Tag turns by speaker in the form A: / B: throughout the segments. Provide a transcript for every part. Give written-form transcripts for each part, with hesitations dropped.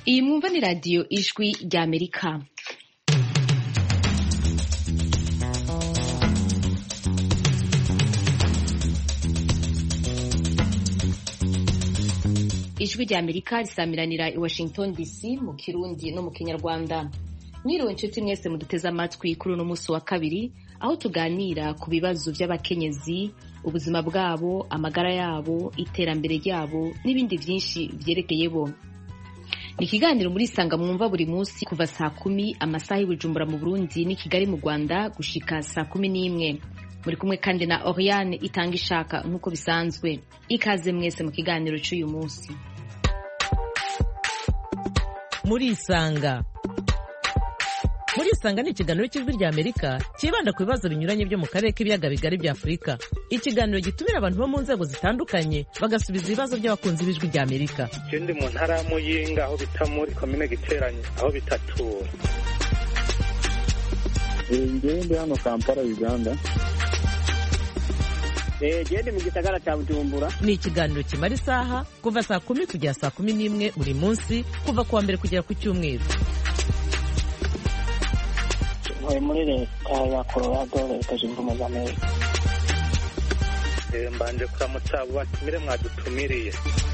A: Iyi mwumva ni radiyo ijwi ry'Amerika. Ijwi ry'Amerika risamiranira i Washington DC mu Kirundi no mu Kinyarwanda. Mwiriwe inshuti mwese muduteze amatwi kuri uno musi wa kabiri, aho tuganira ku bibazo by'abakenyezi, ubuzima bwabo, amagara yabo, iterambere ryabo n'ibindi byinshi vyerekeye bo. Ni ikiganiro muri Sanga mwumva buri munsi kuva saa 10 amasaha y'Ibujumbura mu Burundi ni Kigali mu Rwanda gushika saa 11. Muri kumwe kandi na Oriane itanga ishaka nk'uko bisanzwe. Ikaze mwese mu kiganiro cy'uyu munsi.
B: Muri Isanga ni ikiganiro cy'ijwi ry'Amerika kibanda ku bibazo binyuranye byo mu karere k'ibiyaga bigari bya Afurika. Ikiganiro gitumira abantu bo mu nzego zitandukanye bagasubiza ibibazo by'abakunzi b'ijwi ry'Amerika.
C: Ikindi mu ntara ya Muyinga aho bita muri komine Giteranyi aho bitatura.
D: Ngende hano Kampala Uganda.
E: Gende mu gisagara cya Bujumbura.
B: Ni ikiganiro kimara isaha kuva saa 10 kugera saa 11 buri munsi kuva kuwa mbere kugera ku cyumweru.
E: Muri leta ya Colorado leta zunze ubumwe za Amerika.
C: Mbanje kuramutsa abo batumire mwadutumiriye.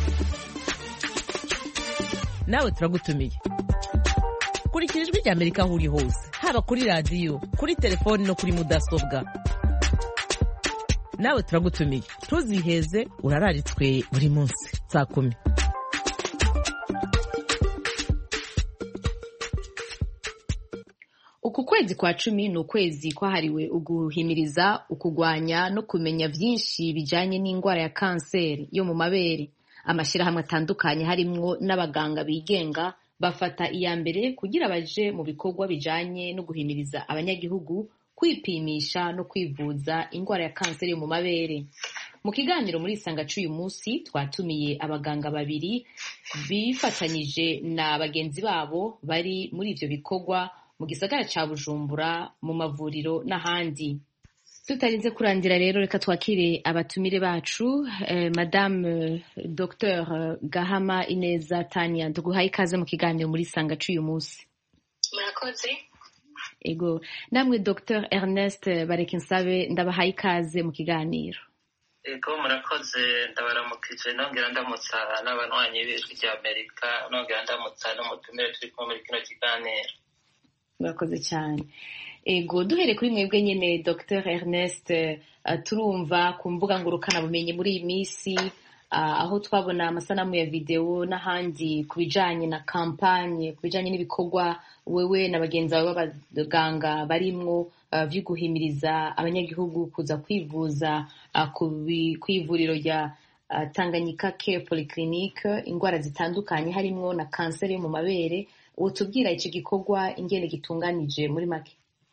B: Nawe turagutumiye. Kurikira ijwi ry'Amerika aho uri hose, haba kuri radiyo, kuri telefoni no kuri mudasobwa. Nawe turagutumiye. Ntuziheze, urararitswe buri munsi saa 10.
A: Uku kwezi kwa 10 ni ukwezi kwahariwe uguhimiriza, ukugwanya no kumenya vyinshi bijanye n'ingwara ya kanseri yo mu mabere. Amashirahamwe atandukanye harimwo n'abaganga bigenga bafata iya mbere kugira baje mu bikorwa bijanye no guhimiriza abanyagihugu kwipimisha no kwivuza ingwara ya kanseri yo mu mabere. Mu kiganiro muri Isanga c'uyu munsi twatumiye abaganga babiri bifatanyije na bagenzi babo bari muri ivyo bikorwa mu gisagara ca Bujumbura mu mavuriro n'ahandi. Tutarinze kurandira rero reka twakire abatumire bacu. Madame Dr Gahama Ineza Tania, tuguhaye ikaze mu kiganiro muri Sanga c'uyu munsi.
F: Murakoze.
A: Ego, namwe Dr Ernest Barekinsabe ndabahaye ikaze mu kiganiro.
F: Ego murakoze, ndabaramukije nongera ndamutsa n'abanywanyi b'ijwi ry'Amerika, nongera ndamutsa n'umutumire turi kumwe muri kino kiganiro.
A: Murakoze cyane. Ego, duhere kuri mwebwe nyene Dr Ernest, turumva ku mbuga ngurukana bumenyi muri iyi misi aho twabona amasanamu ya video n'ahandi kubijanye na kampanye, kubijanye n'ibikorwa wewe na bagenzi bawe b'abaganga barimwo vyo guhimiriza abanyagihugu kuza kwivuza kw'ivuriro rya Tanganyika Care Polyclinique ingwara zitandukanye harimwo na kanseri yo mu mabere. Utubwira ico gikorwa ingene gitunganije muri make?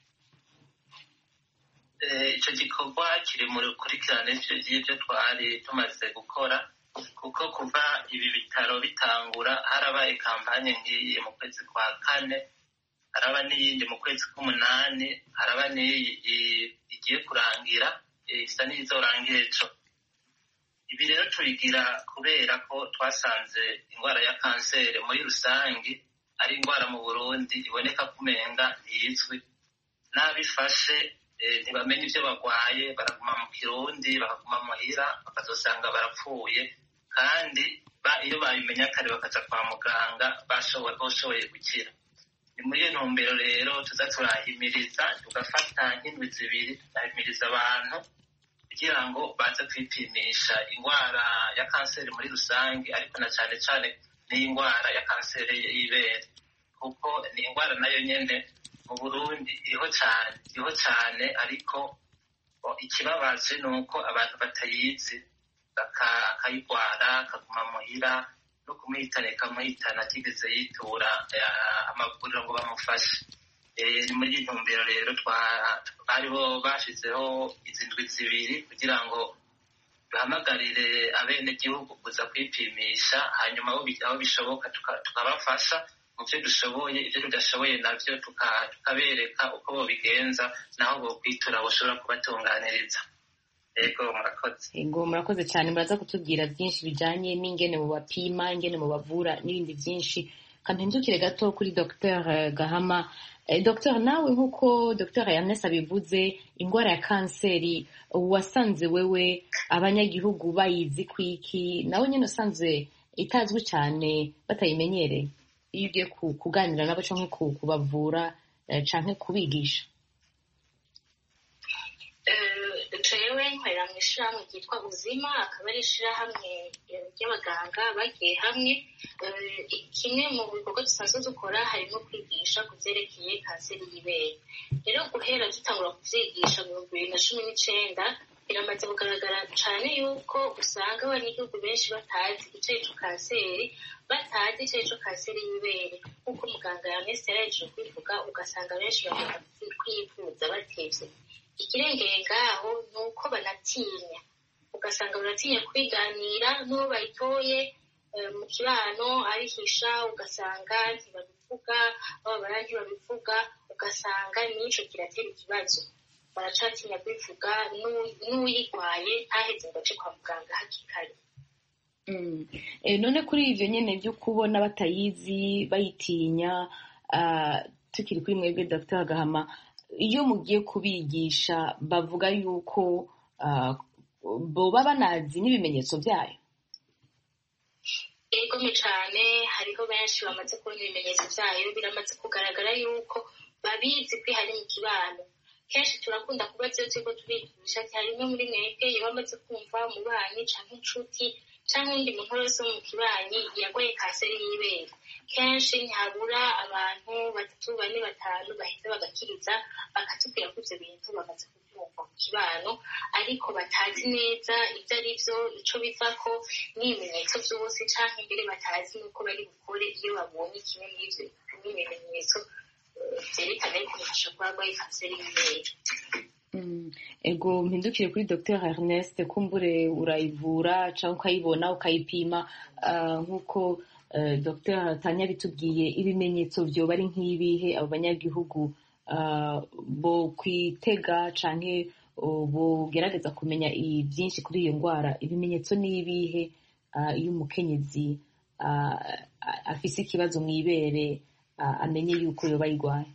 F: Ico gikorwa kiri mu rukurikirane y'ivyo twari tumaze gukora, kuko kuva ibi bitaro bitangura harabaye kampanye nk'iyi mu kwezi kwa 4, haraba n'iyindi mu kwezi k'8, haraba n'iyi igiye kurangira, isa n'izorangira ejo. Ibi rero tubigira kubera ko twasanze ingwara ya kanseri muri rusangi ari ingwara mu Burundi iboneka kumenga ntizwi, n'abifashe ntibamenye ivyo bagwaye, baraguma mu kirundi, bakaguma muhira, bakazosanga barapfuye, kandi iyo babimenya kare bakaja kwa muganga bashoboye gukira. Ni muri iyo ntumbero rero tuza turahimiriza, tugafata nk'indwi 2 turahimiriza abantu kugira ngo baze kwipimisha ingwara ya kanseri muri rusange, ariko na cane cane n'ingwara ya kanseri y'ibere, kuko ni ingwara nayo nyene mu Burundi iriho cyane, ariko ikibabaje nuko abantu batayizi bakayigwara, akaguma muhira, no kumuhitana atigeze yitura amavuriro ngo bamufashe. Ni muri iyi ntumbero rero bariho bashizeho izi ndwi 2 kugira ngo duhamagarire abenegihugu kuza kwipimisha, hanyuma aho bishoboka tukabafasha mu byo dushoboye, ibyo tudashoboye navyo tukabereka uko bobigenza, naho bokwitura bashobora kubatunganiriza. Ego murakoze.
A: Ego murakoze cyane, muraza kutubwira byinshi bijanye n'ingene mu bapima, ingene mu bavura n'ibindi byinshi. kampindukire gato kuri Dr Gahama. Dr nawe nk'uko Dr Ernest abivuze, indwara ya kanseri wasanze wewe abanyagihugu bayizi kwiki, nawe nyine usanzwe itazwi cyane batayimenyereye iyo ugiye kuganira nabo canke kubavura canke kubigisha?
G: jewe nkorera mu ishirahamwe ryitwa Ubuzima, akaba ari ishirahamwe ry'abaganga bagiye hamwe. Kimwe mu bikorwa dusanzwe dukora harimo kwigisha ku vyerekeye kanseri y'ibere. Rero guhera dutangura kuvyigisha mu 2019 biramaze kugaragara cane yuko usanga abanyagihugu benshi batazi ico ico kanseri, batazi ico ico kanseri y'ibere. Nk'uko muganga Ernest yarahejeje kubivuga, ugasanga benshi bagenda kwivuza batevye. Ikirengeye ngaho ni uko banatinya, ugasanga baratinya kwiganira n'uwo bayitoye mu kibano arihisha, ugasanga ntibabivuga, bababara ntibabivuga, ugasanga n'ico kiratera ikibazo, baracatinya kubivuga, n'uyirwaye ntaheze ngo aje kwa muganga hakiri kare.
A: None kuri ivyo nyene vyo kubona batayizi bayitinya, tukiri kuri mwebwe Dr Gahama, iyo mugiye kubigisha bavuga yuko boba banazi n'ibimenyetso vyayo?
G: Egome cane, hariho benshi bamaze kubona ibimenyetso vyayo, biramaze kugaragara yuko babizi ko hari mu kibano. Kenshi turakunda kubaza iyo turiko turigisha ati harimwe muri mwebwe iyo bamaze kumva umubanyi canke inshuti canke uwundi muntu wese wo mu kibanyi yarwaye kanseri y'ibere. Kenshi ntihabura abantu 3, 4, 5 bahita bagakiriza, bakatubwira ko ivyo bintu bamaze kuvyumva mu kibano, ariko batazi neza ivyo ari vyo, ico bivako, n'ibimenyetso vyose, canke mbere batazi nuko bari bukore iyo babonye kimwe n'ivyo bimenyetso vyerekana yuko bifasha kuba barwaye kanseri y'ibere.
A: Ego mpindukire kuri Dr Ernest, kumbure urayivura canke ukayibona ukayipima, nk'uko Dr Tanya bitubwiye, ibimenyetso vyoba ari nk'ibihe abo banyagihugu bo kwitega canke bogerageza kumenya byinshi kuri iyo ndwara? Ibimenyetso n'ibihe iyo umukenyezi afise ikibazo mw'ibere amenye yuko yoba ayirwaye?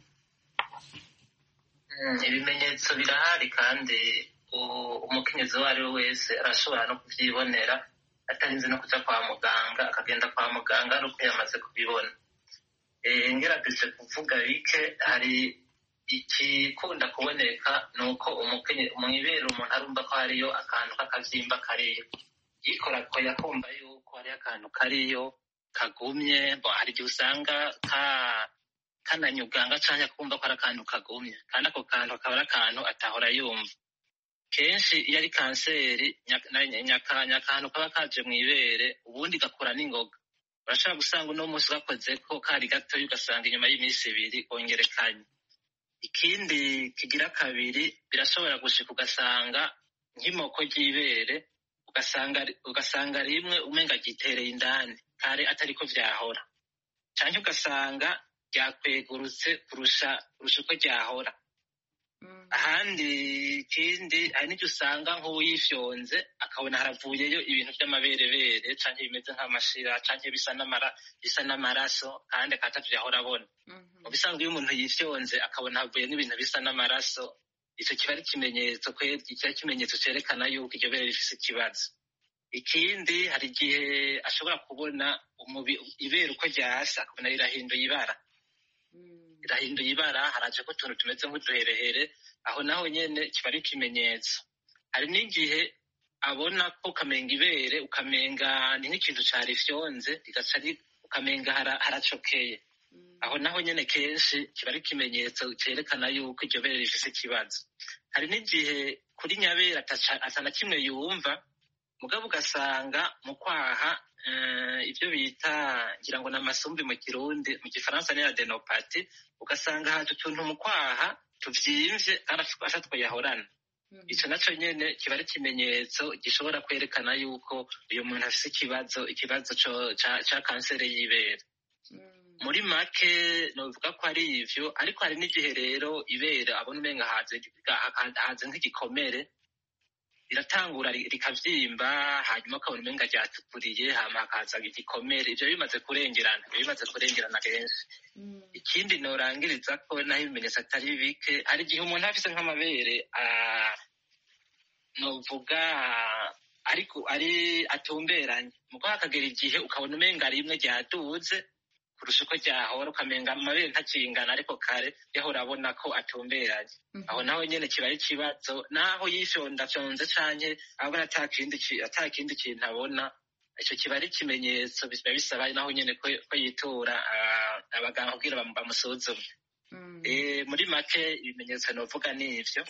F: Ibimenyetso birahari kandi umukenyezi uwo ari we wese arashobora no kuvyibonera atarinze no kuja kwa muganga, akagenda kwa muganga ari uko yamaze kubibona. Ngerageje kuvuga bike, hari ikikunda kuboneka ni uko mw'ibere umuntu arumva ko hariyo akantu k'akavyimba kariyo, yikorakoye akumva yuko hariyo akantu kariyo kagumye. Hari igihe usanga kananyuganga canke akumva ko ari akantu kagumye, kandi ako kantu akaba ari akantu atahora yumva. Kenshi iyo ari kanseri nyakantu kaba kaje mw'ibere, ubundi gakura n'ingoga. Urashobora gusanga uno munsi gakozeko kari gatoya, ugasanga inyuma y'iminsi 2 kongerekanye. Ikindi kigira kabiri, birashobora gushika ugasanga nk'imoko ry'ibere, ugasanga rimwe umenga gitereye indani kare atariko vyahora, canke ugasanga ryakwegurutse kurusha uko ryahora. Ahandi ikindi, hari n'icyo usanga nk'uwifyonze akabona haravuyeyo ibintu vy'amaberebere canke bimeze nk'amashira canke bisa n'amaraso, kandi akatavyo yahora abona. Mu bisanzwe iyo umuntu yifyonze akabona havuye n'ibintu bisa n'amaraso, ico kiba ari ikimenyetso cerekana yuko iryo bere rifise ikibazo. Ikindi, hari igihe ashobora kubona ibere uko ryasa akabona rirahinduye ibara, harajeko utuntu tumeze nk'uduherehere, aho naho nyene kiba ari ikimenyetso. Hari n'igihe abona ko ukamenga ibere, ukamenga ni nk'ikintu carifyonze, rigaca ukamenga haracokeye, aho naho nyene kenshi kiba ari ikimenyetso cerekana yuko iryo bere rifise ikibazo. Hari n'igihe kuri nyabere atana kimwe yumva, mugabo ugasanga mu kwaha ivyo bita ngira ngo n'amasumbi mu Kirundi, mu Gifaransa ni adenopati, ugasanga haje utuntu mu kwaha tuvyimvye kandi ashatwe yahorana. Ico naco nyene kiba ari ikimenyetso gishobora kwerekana yuko uyu muntu afise ikibazo ca kanseri y'ibere. Muri make novuga ko ari ivyo, ariko hari n'igihe rero ibere abona umenga haze nk'igikomere, riratangura rikavyimba, hanyuma ukabona umenga ryatukuriye, hama hakaza igikomere. Ivyo bimaze kurengerana kenshi. Ikindi norangiriza ko naho ibimenyetso atari bike, hari igihe umuntu afise nk'amabere novuga ariko ari atumberanye, muko hakagera igihe ukabona umenga rimwe ryaduze kurusha uko ryahora, ukamenga amabere ntakingana, ariko kare yahora abona ko atumberanye. Aho naho nyene kiba ari ikibazo, naho yishondafyonze canke abona ata kindi kintu abona, ico kiba ari ikimenyetso biba bisaba naho nyene ko yitura abaganga kugira bamusuzume. Muri make ibimenyetso novuga ni ivyo.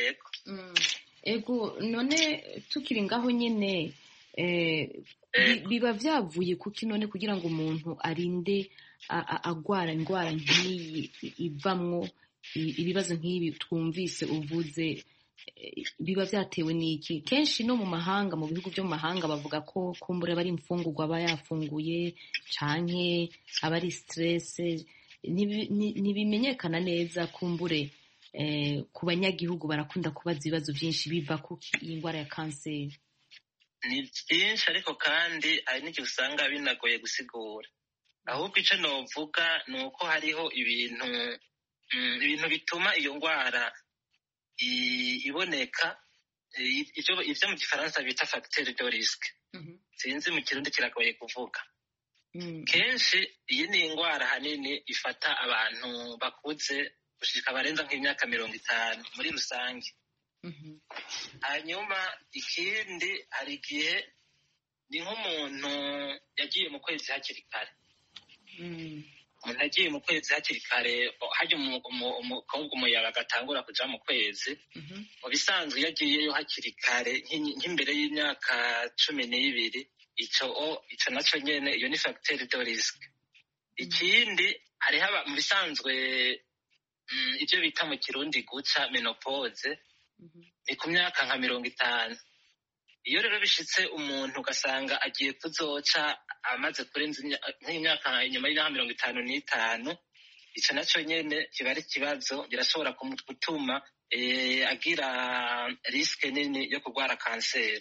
A: Ego, none tukiri ngaho nyene biba vyavuye kuki none kugira ngo umuntu arinde agwara indwara nk'iyi ivamwo ibibazo nk'ibi twumvise uvuze, biba vyatewe n'iki? Kenshi no mu mahanga, mu bihugu vyo mu mahanga bavuga ko kumbure aba ari imfungurwa aba yafunguye canke aba ari stress, ntibimenyekana neza. Kumbure ku banyagihugu barakunda kubaza ibibazo vyinshi biva kuki iyi ndwara ya kanseri.
F: Ni byinshi, ariko kandi hari n'igihe usanga binagoye gusigura. Ahubwo ico novuga ni uko hariho ibintu bituma iyo ndwara iboneka, ivyo mu gifaransa bita facteur de risque. Sinzi mu kirundi kiragoye kuvuga. Kenshi iyi ni indwara hanini ifata abantu bakuze gushika barenza nk'imyaka 50 muri rusange. Hanyuma ikindi, hari igihe ni nk'umuntu yagiye mu kwezi hakiri kare. Umuntu yagiye mu kwezi hakiri kare, harya umukobwa umuyaga agatangura kuja mu kwezi, mu bisanzwe iyo agiyeyo hakiri kare nk'imbere y'imyaka 12, ico naco nyene iyo ni facteur de risque. Ikindi, hariho mu bisanzwe ivyo bita mu kirundi guca menopause, ni ku myaka nka 50. Iyo rero bishitse umuntu ugasanga agiye kuzoca amaze kurenza nk'imyaka inyuma y'imyaka 55, ico naco nyene kiba ari ikibazo, birashobora gutuma agira risque nini yo kurwara kanseri.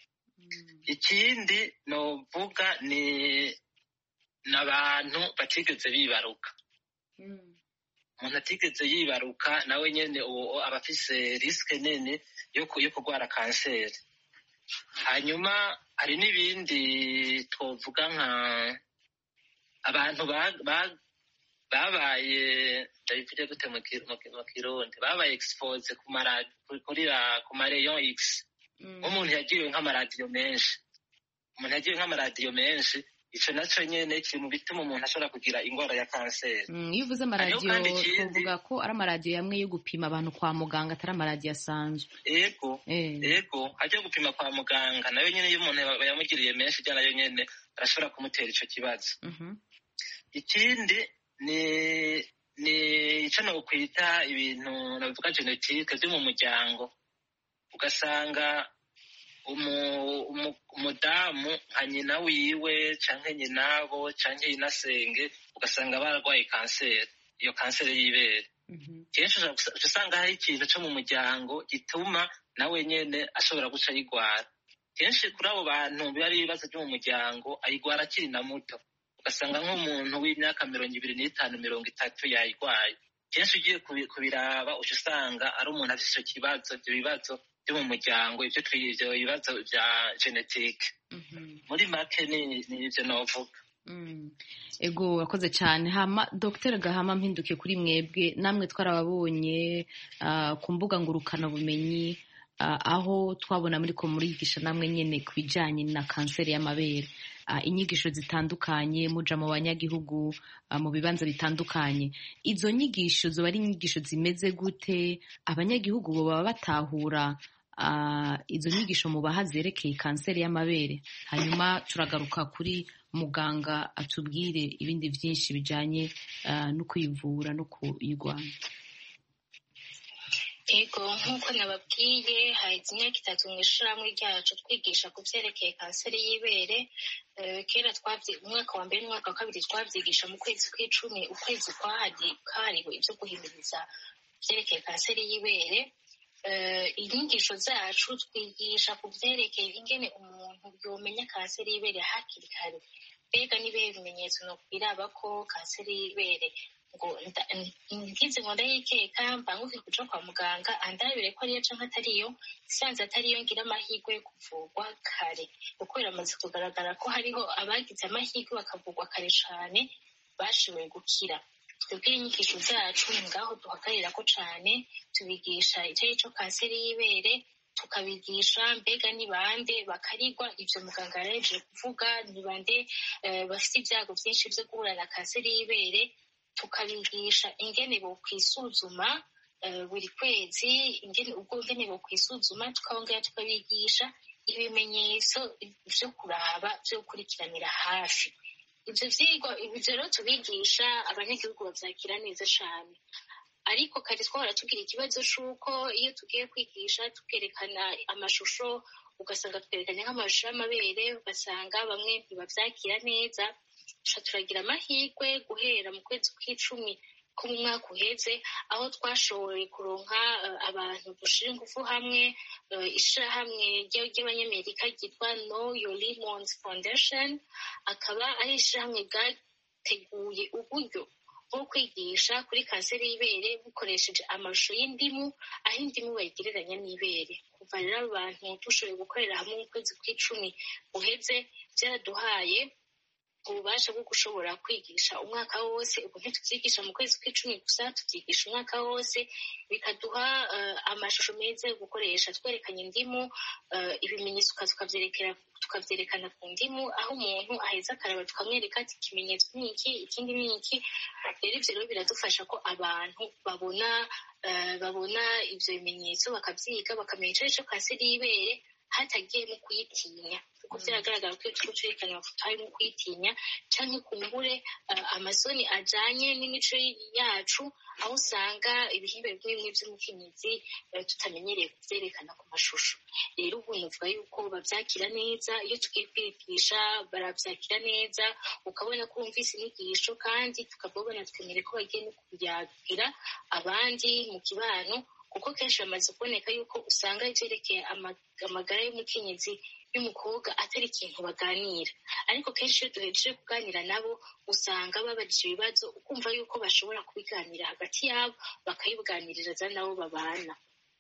F: Ikindi novuga ni n'abantu batigeze bibaruka. Umuntu atigeze yibaruka nawe nyene uwo aba afise risque nini yo kurwara kanseri. Hanyuma hari n'ibindi twovuga nka abantu babaye ndabivuge gute mu kirundi, babaye expose ku marayon X. Umuntu yagiwe nk'amaradiyo menshi, ico naco nyene kiri mu bituma umuntu ashobora kugira indwara ya kanseri.
A: Iyo uvuze amaradiyo tuvuga ko ari amaradiyo yamwe yo gupima abantu kwa muganga, atari amaradiyo asanzwe.
F: Ego, hajya gupima kwa muganga nayo nyene iyo umuntu yamugiriye menshi rya nayo nyene arashobora kumutera ico kibazo. Ikindi ni ico nokwita ibintu navuga genetique vyo mu muryango. Ugasanga umudamu nka nyina wiwe canke nyinabo canke inasenge, ugasanga bararwaye kanseri, iyo kanseri y'ibere. Kenshi usanga hari ikintu co mu muryango gituma nawe nyene ashobora guca ayigwara. Kenshi kuri abo bantu biba ari ibibazo vyo mu muryango, ayigwara akiri na muto. Ugasanga nk'umuntu w'imyaka 25, 30 yayigwaye. Kenshi ugiye kubiraba uca usanga ari umuntu afise ico kibazo, ivyo bibazo vyo mu muryango, ivyo bibazo vya genetique. Muri make ni ivyo novuga.
A: Ego, wakoze cyane. Hama Dr. Gahama, mpinduke kuri mwebwe, namwe twarababonye ku mbuga ngurukana bumenyi, aho twabona muriko murigisha namwe nyene kubijanye na kanseri y'amabere, inyigisho zitandukanye muja mu banyagihugu mu bibanza bitandukanye. Izo nyigisho zoba ari inyigisho zimeze gute? Abanyagihugu bo baba batahura izo nyigisho mubaha zerekeye kanseri y'amabere? Hanyuma turagaruka kuri muganga atubwire ibindi vyinshi bijanye no kuyivura no kuyigwanya.
G: Ego, nk'uko nababwiye, haheze imyaka 3 mw'ishirahamwe ryacu twigisha ku vyerekeye kanseri y'ibere. Kera umwaka wa mbere n'umwaka wa kabiri twavyigisha mu kwezi kw'icumi, ukwezi kwahariwe ivyo guhimiriza vyerekeye kanseri y'ibere. inyigisho zacu twigisha ku byerekeye ingene umuntu yomenya kanseri y'ibere hakiri kare. Mbega n'ibihe bimenyetso nokwiraba ko kanseri y'ibere ngo ngize ngo ndayikeka mbanguke kuja kwa muganga andabire ko ariyo canke atariyo, sanze atariyo ngira amahirwe yo kuvurwa kare, kuko biramaze kugaragara ko hariho abagize amahirwe bakavurwa kare cane bashoboye gukira. Twebwe inyigisho zacu ngaho duhagarira ko cane, tubigisha icyo arico kanseri y'ibere, tukabigisha mbega ni bande bakarigwa ivyo muganga yareje kuvuga, ni bande bafite ibyago vyinshi vyo guhura na kanseri y'ibere, tukabigisha ingene bokwisuzuma buri kwezi, ingene bokwisuzuma, tukongera tukabigisha ibimenyetso vyo kuraba vyo gukurikiranira hafi. Ivyo vyigwa rero tubigisha abanyagihugu bavyakira neza cane, ariko kare twahora tugira ikibazo c'uko iyo tugiye kwigisha tukerekana amashusho, ugasanga twerekanye nk'amashusho y'amabere, ugasanga bamwe ntibavyakira neza. Turagira amahirwe guhera mu kwezi kw'icumi ko mu mwaka uheze, aho twashoboye kuronka abantu dushira ingufu hamwe, ishirahamwe ry'abanyamerika ryitwa Know Your Lemons Foundation, akaba ari ishirahamwe ryateguye uburyo bwo kwigisha kuri kanseri y'ibere bukoresheje amashusho y'indimu, aho indimu bayigereranya n'ibere. Kuva rero abantu dushoboye gukorera hamwe mu kwezi kw'icumi uheze, byaraduhaye ububasha bwo gushobora kwigisha umwaka wose. Ubu ntituvyigisha mu kwezi kw'icumi gusa, tuvyigisha umwaka wose, bikaduha amashusho meza yo gukoresha twerekanye indimu, ibimenyetso tukavyerekana ku ndimu, aho umuntu aheza akaraba tukamwereka ati ikimenyetso ni iki, ikindi ni iki. Rero ivyo rero biradufasha ko abantu babona ivyo bimenyetso, bakavyiga, bakamenya ico arico kanseri y'ibere hatagiye mu kuyitinya, kuko vyagaragara ko iyo turiko turerekana amafoto harimo kuyitinya canke kumbure amasoni ajanye n'imico yacu, aho usanga ibihimba bimwe bimwe vy'umukenyezi tutamenyereye kuvyerekana ku mashusho. Rero ubu novuga yuko bavyakira neza, iyo tugiye kwigisha baravyakira neza, ukabona ko wumvise inyigisho, kandi tukabona twemere ko bagiye no kuyagira abandi mu kibano, kuko kenshi bamaze kuboneka yuko usanga ivyerekeye amagara y'umukenyezi y'umukobwa atari ikintu baganira, ariko kenshi iyo duhejeje kuganira nabo usanga babajije ibibazo, ukumva yuko bashobora kubiganira hagati yabo, bakabiganiriza nabo babana.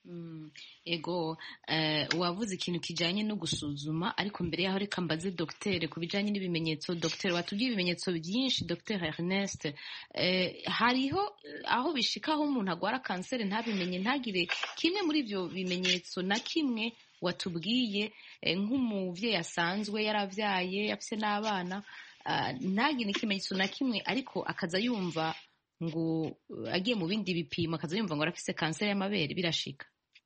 A: Ego, wavuze ikintu kijanye no gusuzuma, ariko mbere yaho reka mbaze Dr. ku bijanye n'ibimenyetso. Dr. watubwiye ibimenyetso byinshi, Dr. Ernest. Hariho aho bishikaho umuntu agwara kanseri ntabimenye, ntagire kimwe muri ivyo bimenyetso na kimwe watubwiye, nk'umuvyeyi asanzwe yaravyaye afise n'abana, ntagire ikimenyetso na kimwe, ariko akaza yumva ngo agiye mu bindi bipimo akaza yumva ngo arafise kanseri y'amabere. Birashika?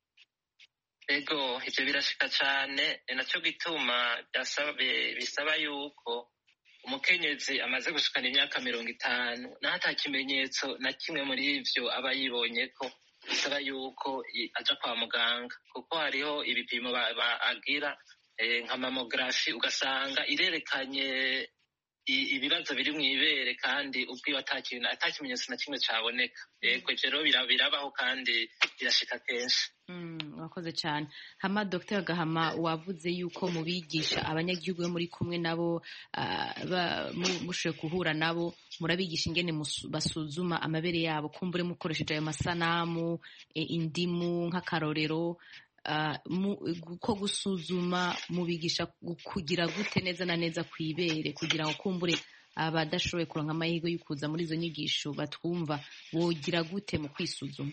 F: Ego, ivyo birashika cane, ni naco gituma bisaba yuko umukenyezi amaze gushikana imyaka 50 n'ata kimenyetso na kimwe muri ivyo aba yibonyeko, bisaba yuko aja kwa muganga, kuko hariho ibipimo agira nka mamografi, ugasanga irerekanye ibibazo biri mw'ibere kandi ubwiwe ata kimenyetso na kimwe caboneka. Yego, rero birabaho kandi birashika kenshi.
A: Wakoze cyane. Hama Dr. Gahama, wavuze yuko mubigisha abanyagihugu bo muri kumwe nabo, mushoboye guhura nabo, murabigisha ingene basuzuma amabere yabo, kumbure mukoresheje ayo masanamu, indimu nk'akarorero. Ko gusuzuma mubigisha kugira gute neza na neza kw'ibere, kugira ngo kumbure abadashoboye kuronka amahirwe yo kuza muri izo nyigisho batwumva, wogira gute mu kwisuzuma?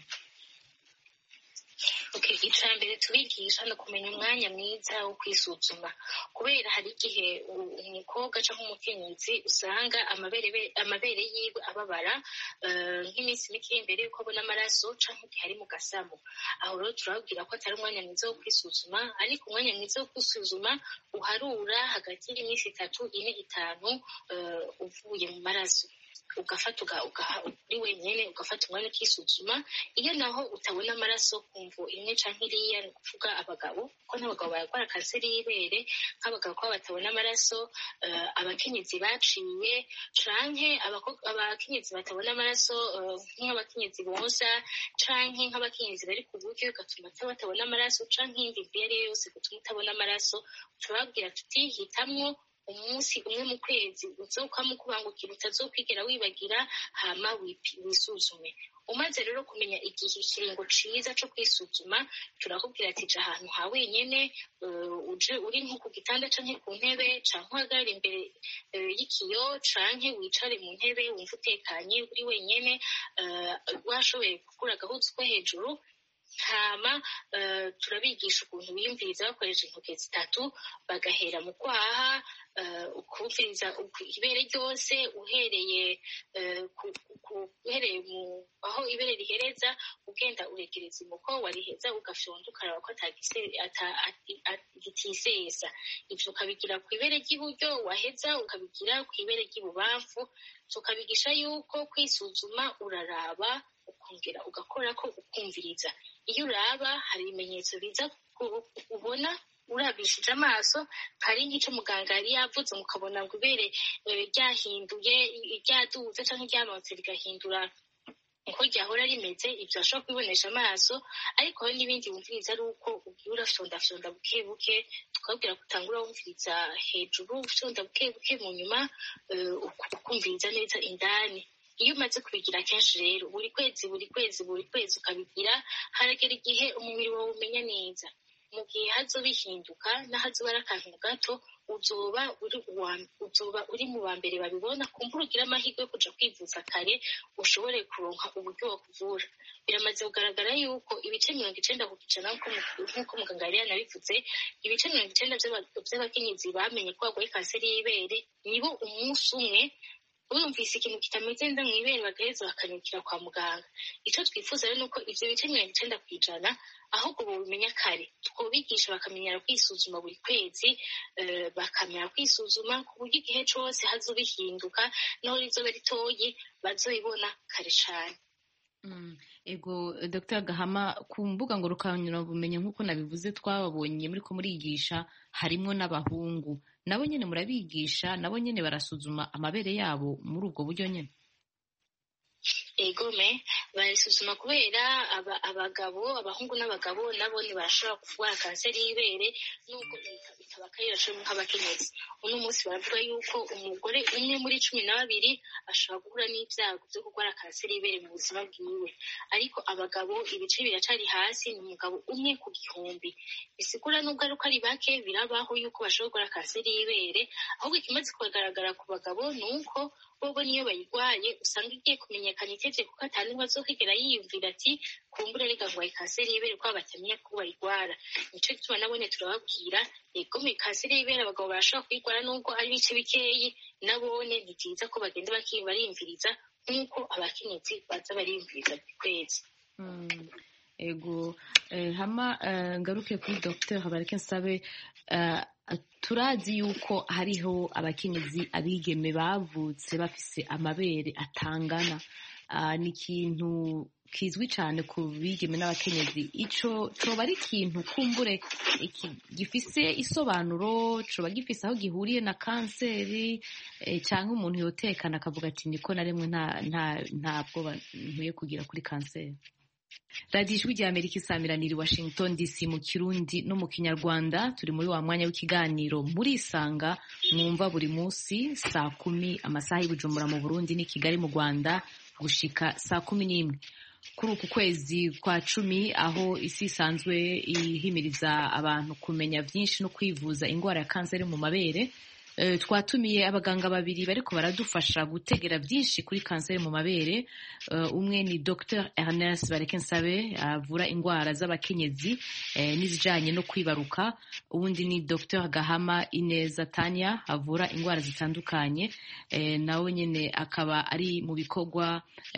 G: Okay, icambere tubigisha no kumenya umwanya mwiza wo kwisuzuma, kubera hari igihe umukobwa canke umukenyezi usanga amabere yiwe ababara nk'iminsi mike imbere yuko abona amaraso, canke igihe ari mu gasamo. Aho rero turababwira ko atari umwanya mwiza wo kwisuzuma, ariko umwanya mwiza wo kwisuzuma uharura hagati y'iminsi 3, 4, 5 uvuye mu maraso. ugafata uri wenyine ugafata umwanya ukisuzuma. Iyo naho utabona amaraso ku mvo imwe canke iriya, ni ukuvuga abagabo ko n'abagabo baragwara kanseri y'ibere nk'abagabo ko batabona amaraso, abakenyezi baciye canke abakenyezi batabona amaraso nk'abakenyezi bonsa canke nk'abakenyezi bari ku buryo bigatuma batabona amaraso canke iyindi mvi iyo ari yo yose gatuma utabona amaraso, turababwira tuti hitamwo umunsi umwe mu kwezi uzokubangukira utazokwigera wibagira, hama wisuzume. Umaze rero kumenya igihe ikiringo ciza co kwisuzuma, turakubwira ati ja ahantu ha wenyene, uje uri nko ku gitanda canke ku ntebe, canke uhagarare imbere y'ikiyo, canke wicare mu ntebe wumva utekanye uri wenyene, washoboye gukura agahuzu ko hejuru. Hama turabigisha ukuntu biyumviriza bakoresha intoke zitatu, bagahera mu kwaha, ukumviriza ibere ryose uhereye aho ibere rihereza, ugenda uregereza imuko, wariheza ugafyonda ukaraba ko gitisesa. Ivyo ukabigira ku ibere ry'iburyo, waheza ukabigira ku ibere ry'ibubamfu. Tukabigisha yuko kwisuzuma uraraba ukongera ugakorako ukumviriza. Iyo uraba hari ibimenyetso biza ubona urabishije amaso, hari nk'ico muganga yari yavuze mukabona ngo ibere ryahinduye, ryaduze canke ryamanutse rigahindura uko ryahora rimeze. Ivyo ashobora kubibonesha amaso, ariko hari n'ibindi wumviriza ari uko ugiye urafyondafyonda buke buke, tukabwira ko utangura wumviriza hejuru, ufyonda buke buke, mu nyuma ukumviriza neza indani. Iyo umaze kubigira kenshi rero, buri kwezi ukabigira, haragera igihe umubiri wawe umenya neza. Mu gihe hazoba bihinduka n'ahazoba ari akantu gato, uzoba uri mu ba mbere babibona, kumbura ugira amahirwe yo kuja kwivuza kare, ushobore kuronka uburyo bakuvura. Biramaze kugaragara yuko ibice 90 ku ijana nk'uko muganga yari yanabivuze, ibice 90 vy'abakenyezi bamenye ko barwaye kanseri y'ibere nibo umunsi umwe wumvise ikintu kitameze neza mw'ibere bagaheza bakanyukira kwa muganga. Ico twifuza rero nuko ivyo bice 90 kw'ijana ahubwo bobimenya kare, twobigisha bakamenyera kwisuzuma buri kwezi, bakamenya kwisuzuma ku buryo igihe cose hazobihinduka naho rizoba ritoyi bazoyibona kare cane.
A: Ego Dr. Gahama, ku mbuga ngurukanyura bumenyi nk'uko nabivuze twababonye muriko murigisha harimwo n'abahungu, nabo nyene murabigisha, nabo nyene barasuzuma amabere yabo muri ubwo buryo nyene?
G: Egome barisuzuma kubera abahungu n'abagabo nabo ntibashobora kurwara kanseri y'ibere nubwo bitabakarira nk'abakenyezi. Uno munsi baravuga yuko umugore umwe muri 12 ashobora guhura n'ibyago byo kurwara kanseri y'ibere mu buzima bwiwe, ariko abagabo ibice biracari hasi, ni umugabo umwe ku 100. Bisigura nubwo ari uko ari bake, birabaho yuko bashobora kurwara kanseri y'ibere, ahubwo ikimaze kugaragara ku bagabo ni uko bobo niyo bayirwaye usanga igiye kumenyekana itevye, kuko atanumwe azokwigera yiyumvira ati kumbura rega ngo kanseri y'ibere ko batamenya ko bayirwara. Nico gituma nabone turababwira ego kanseri y'ibere abagabo barashobora kuyirwara nubwo ari bice bikeyi, nabone ni vyiza ko bagenda barimviriza nk'uko abakenyezi baza barimviriza buri kwezi.
A: Ego hama ngaruke kuri Dr. Habareke Nsabe, turazi yuko hariho abakenyezi abigeme bavutse bafise amabere atangana, ni ikintu kizwi cyane ku bigeme n'abakenyezi. Ico coba ari ikintu kumbure gifise isobanuro, coba gifise aho gihuriye na kanseri, cyangwa umuntu yotekana akavuga ati niko naremwe ntabwo ntuye kugira kuri kanseri? Radio Ijwi rya Amerika isamiranira Washington DC mu Kirundi no mu Kinyarwanda. Turi muri wa mwanya w'ikiganiro muri Isanga, mwumva buri munsi saa 10 amasaha y'Ibujumbura mu Burundi ni Kigali mu Rwanda gushika saa 11 kuri uku kwezi kwa 10, aho isi isanzwe ihimiriza abantu kumenya byinshi no kwivuza ingwara ya kanseri mu mabere. Twatumiye abaganga babiri bariko baradufasha gutegera byinshi kuri kanseri mu mabere. Umwe ni Dr. Ernest Bareke Nsabe avura ingwara z'abakenyezi n'izijanye no kwibaruka. Uwundi ni Dr. Gahama Ineza Tanya avura ingwara zitandukanye, nawe nyene akaba ari mu bikorwa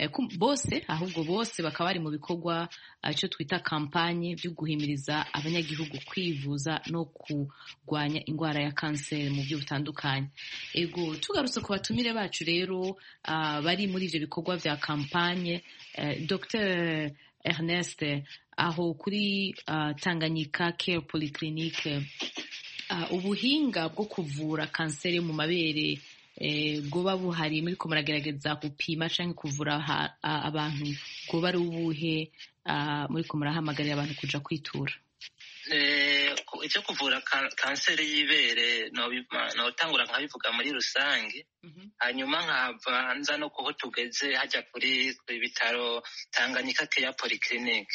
A: bose bakaba ari mu bikorwa cyo twita kampanye byo guhimiriza abanyagihugu kwivuza no kurwanya ingwara ya kanseri mu byo butandukanye. bitandukanye. Ego tugarutse ku batumire bacu rero bari muri ivyo bikorwa vya kampanye, Dr Ernest, aho kuri Tanganyika Care Polyclinique, ubuhinga bwo kuvura kanseri mu mabere bwoba buhari muriko muragerageza gupima canke kuvura abantu, bwoba ari ubuhe muriko murahamagarira abantu kuja kwitura?
F: Icyo kuvura kanseri y'ibere notangura nkabivuga muri rusange, hanyuma nkava nza no kuho tugeze hajya kuri bitaro Tanganyika Care Polyclinique.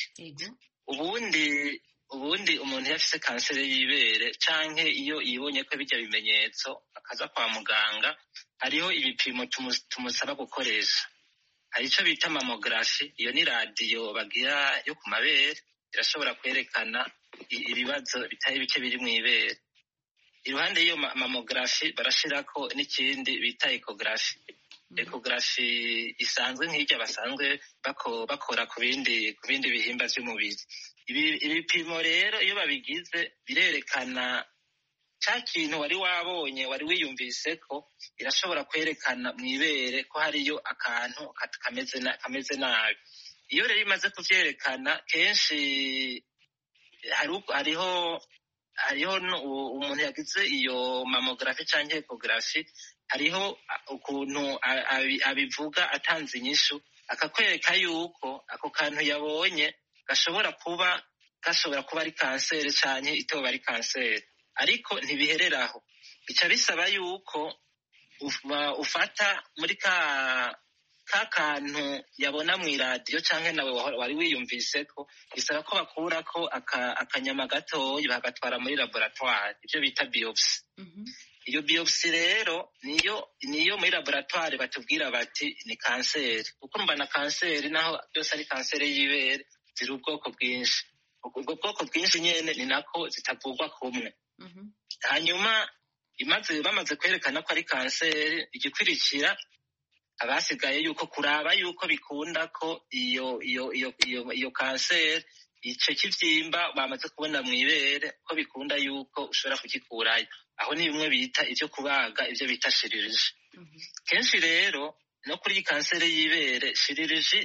F: ubundi umuntu iyo afise kanseri y'ibere canke iyo yibonye ko bijya bimenyetso akaza kwa muganga, hariho ibipimo tumusaba gukoresha. Hari ico bita mamografi, iyo ni radiyo bagira yo ku mabere, irashobora kwerekana ibibazo bitari bike biri mw'ibere. Iruhande y'iyo mamografi barashirako n'ikindi bita ekografi. Ekografi isanzwe nk'irya basanzwe bakora ku bindi bihimba vy'umubiri. Ibipimo rero iyo babigize birerekana ca kintu wari wabonye wari wiyumvise ko, irashobora kwerekana mw'ibere ko hariyo akantu kameze nabi. Iyo rero imaze kuvyerekana kenshi hariho umuntu yagize iyo mamografi canke ekografi, hariho ukuntu abivuga atanze inyishu, akakwereka yuko ako kantu yabonye gashobora kuba ari kanseri canke itoba ari kanseri. Ariko ntibihereraho, bica bisaba yuko ufata muri ka kantu yabona mw'iradiyo canke nawe wari wiyumvise ko, bisaba ko bakurako akanyama gatoyi bagatwara muri laboratoire, ivyo bita biopsi. Iyo biopsi rero niyo muri laboratoire batubwira bati ni kanseri, kuko mbana kanseri naho byose ari kanseri y'ibere ziri ubwoko bwinshi. Ubwo bwoko bwinshi nyene ni nako zitavugwa kumwe. Hanyuma bamaze kwerekana ko ari kanseri, igikurikira abasigaye yuko kuraba yuko bikunda ko iyo kanseri, ico kivyimba bamaze kubona mw'ibere ko bikunda yuko ushobora kugikurayo. Aho ni bimwe bita ivyo kubaga, ivyo bita chirurgie. Kenshi rero no kuri iyi kanseri y'ibere, chirurgie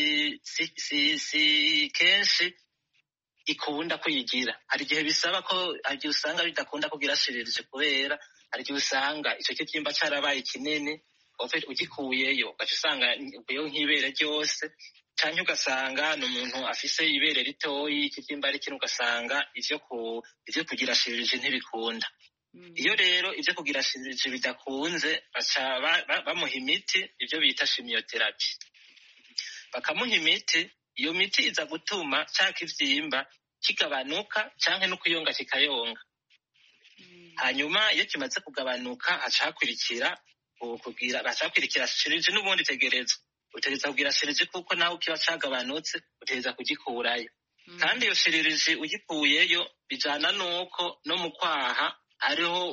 F: si kenshi ikunda kuyigira. Hari igihe bisaba ko, hari igihe usanga bidakunda kugira chirurgie kubera hari igihe usanga ico kivyimba carabaye kinini, ugikuyeyo ugaca usanga ukuyeho nk'ibere ryose, canke ugasanga ni umuntu afise ibere ritoyi, ikivyimba ari kinini, ugasanga ivyo kugira chirurgie ntibikunda. Iyo rero ivyo kugira chirurgie bidakunze, baca bamuha imiti, ivyo bita chimiotherapy. Bakamuha imiti, iyo miti iza gutuma ca kivyimba kigabanuka canke no kuyonga kikayonga. Hanyuma iyo kimaze kugabanuka haca hakurikira chirurgie. N'ubundi utegereza kugira chirurgie kuko naho kiba cagabanutse utegereza kugikurayo. Kandi iyo chirurgie ugikuyeyo bijana nuko no mu kwaha hariho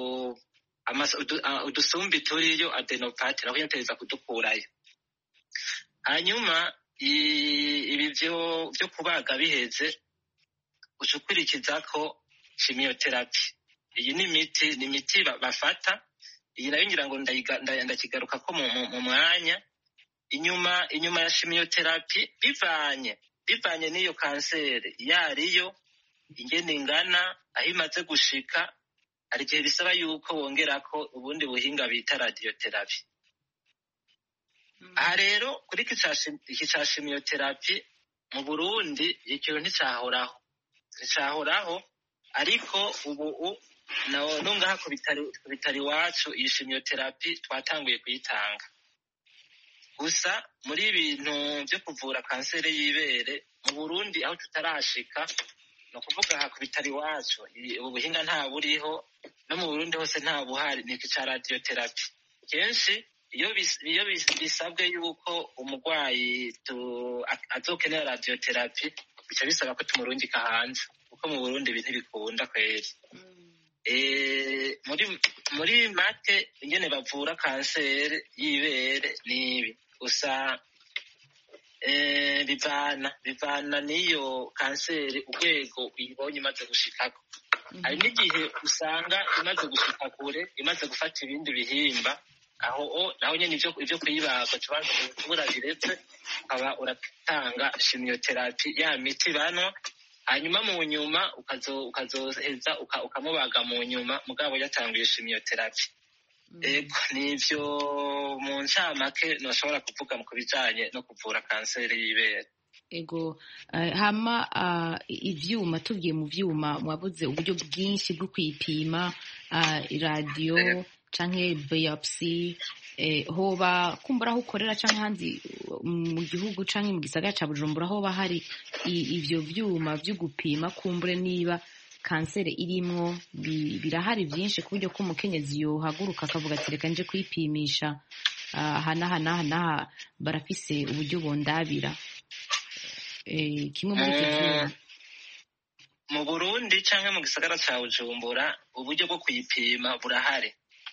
F: udusumbi turiyo adenopathy, naho utegereza kudukurayo. Hanyuma ibi vyo kubaga biheze, ucukurikizako chimiotherapy. Iyi ni imiti bafata. Iyi nayo ngira ngo ndakigaruka ko mu mwanya. Inyuma ya chimiotherapy, bivanye n'iyo kanseri yariyo ingene ingana, aho imaze gushika, hari igihe bisaba yuko wongerako ubundi buhinga bita radiotherapy. Aha rero kuri iki ca chimiotherapy mu Burundi ikintu nticahoraho, ariko ubu nungaha ku bitaro iwacu iyi chimiotherapy twatanguye kuyitanga. Gusa muri ibintu vyo kuvura kanseri y'ibere mu Burundi aho tutarashika, no kuvuga aha ku bitaro iwacu ubu buhinga nta buriho, no mu Burundi hose nta buhari, ni iki ca radiotherapy. Kenshi iyo bisabwe yuko umurwayi azokenera radiotherapy, bica bisaba ko tumurungika hanze, kuko mu Burundi ibintu bikunda kweri. Muri make ingene bavura kanseri y'ibere nibi. Gusa bivana n'iyo kanseri urwego uyibonye imaze gushikako. hari n'igihe usanga imaze gushika kure, imaze gufata ibindi bihimba, aho naho nyene ivyo kuyibaga tubura biretse, ukaba uratanga chimiotherapy, ya miti banwa, hanyuma mu nyuma ukazoheza ukamubaga mu nyuma, mugabo yatanguye chimiotherapy. Ego nivyo mu ncamake noshobora kuvuga mu kubijanye no kuvura kanseri y'ibere.
A: Ego hama ivyuma, tugiye mu vyuma, mwabuze uburyo bwinshi bwo kwipima, radio canke biopsy, hoba kumbura aho ukorera canke hanze mu gihugu canke mu gisagara ca Bujumbura hoba hari ivyo vyuma vyo gupima kumbure niba kanseri irimwo, birahari vyinshi ku buryo ko umukenyezi yohaguruka akavuga ati reka nje kwipimisha hanaha barafise uburyo bondabira. Kimwe muri ivyo vyuma
F: mu Burundi canke mu gisagara ca Bujumbura uburyo bwo kuyipima burahari.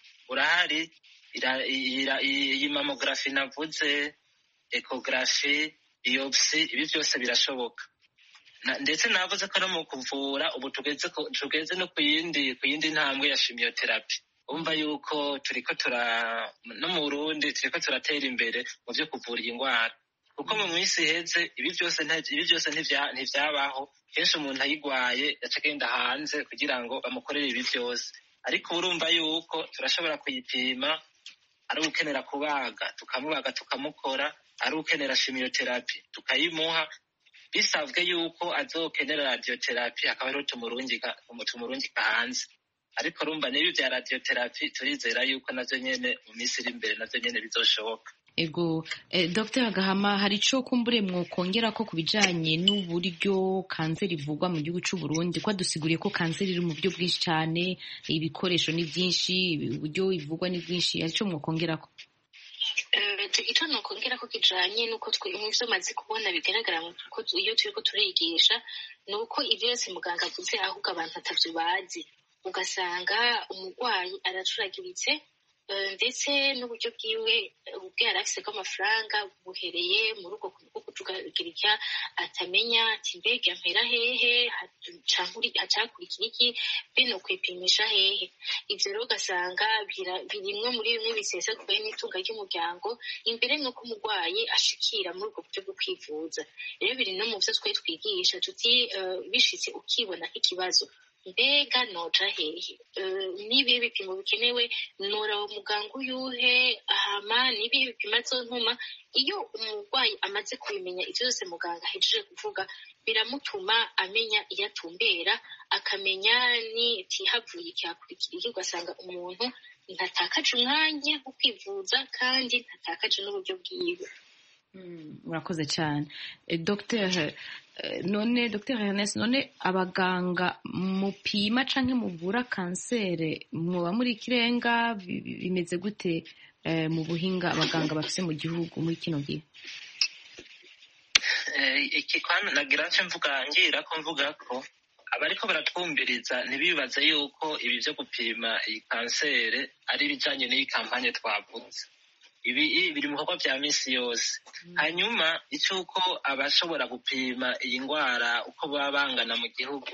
F: Iyi mamografi navuze, ecography, biopsy, ibi vyose birashoboka. Ndetse navuze ko no mu kuvura ubu tugeze no ku yindi ntambwe ya chimiotherapy. Umva yuko no mu Burundi turiko turatera imbere mu vyo kuvura iyi ndwara, kuko mu minsi iheze ibi byose ntivyabaho. Kenshi umuntu ayigwaye yaca agenda hanze kugira ngo bamukorere ibi byose, ariko urumva yuko turashobora kuyipima. Ari ukenera kubaga tukamubaga tukamukora, ari ukenera chimiotherapy tukayimuha, bisabwe yuko azokenera radiotherapy akaba ariho tumurungika hanze. Ariko urumva n'ibi vya radiotherapy turizera yuko navyo nyene mu minsi iri imbere navyo nyene bizoshoboka.
A: Ego Dr. Gahama, hari ico kumbure mwokongera ko kubijanye n'uburyo kanseri ivugwa mu gihugu c'u Burundi? Kwa dusiguriye ko kanseri iri mu buryo bwinshi cyane, ibikoresho ni byinshi, uburyo ivugwa ni bwinshi, hari ico mwokongera ko?
G: Icyo nokongera ko kijanye nuko twimuvyo maze kubona bigaragara ko iyo turiko turigisha nuko ivyo yose muganga avuze ahubwo abantu atavyo bazi, ugasanga umurwayi aracuragiritse, ndetse n'uburyo bwiwe ubwe yarafise bw'amafaranga buhereye mu rugo rwo kujugarika, atamenya ati mbega mpera hehe, hacakurikira iki, bino kwipimisha hehe. Ivyo rero ugasanga birimwe muri bimwe bisesaguye n'itunga ry'umuryango, imbere nuko umurwayi ashikira muri ubwo buryo bwo kwivuza. Rero biri no mu vyo twe twigisha tuti bishitse ukibona ikibazo, mbega noja hehe, nibihe bipimo bikenewe, nora muganga uyuhe, hama nibihe bipimo azontuma. Iyo umurwayi amaze kubimenya ivyo vyose muganga ahejeje kuvuga, biramutuma amenya iyo atumbera, akamenya ni tihavuye ikihakurikira iki, ugasanga umuntu ntatakaje umwanya wo kwivuza kandi ntatakaje n'uburyo bwiwe.
A: Murakoze cyane Dr. Ernest, none abaganga mupima canke muvura kanseri muba muri kirenga, bimeze gute mu buhinga abaganga bafise mu gihugu muri kino gihe?
F: Iki kwana nagira nce mvuga ko abariko baratwumviriza ntibibaze yuko ibi vyo gupima iyi kanseri ari ibijanye n'iyi kampanye twavuze. Ibi biri mu bikorwa vya misi yose. Hanyuma icuko abashobora gupima iyi ndwara uko baba bangana mu gihugu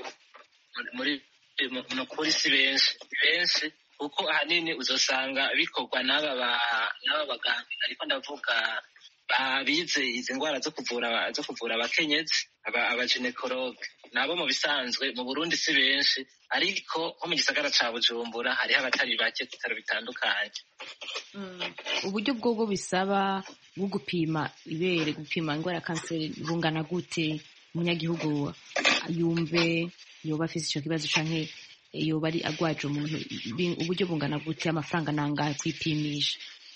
F: kuri si benshi, kuko ahanini uzosanga bikorwa n'aba baganga ariko ndavuga bize izi ndwara zo kuvura abakenyezi, abaginekologe. Nabo mu bisanzwe mu Burundi si benshi, ariko nko mu gisagara ca Bujumbura hariho abatari bake ku bitaro bitandukanye.
A: Uburyo bwo bisaba bwo gupima ibere, gupima indwara ya kanseri bungana gute? Umunyagihugu yumve yoba afise ico kibazo canke yoba ari agwaje umuntu, uburyo bungana gute? Amafaranga nangahe kwipimisha?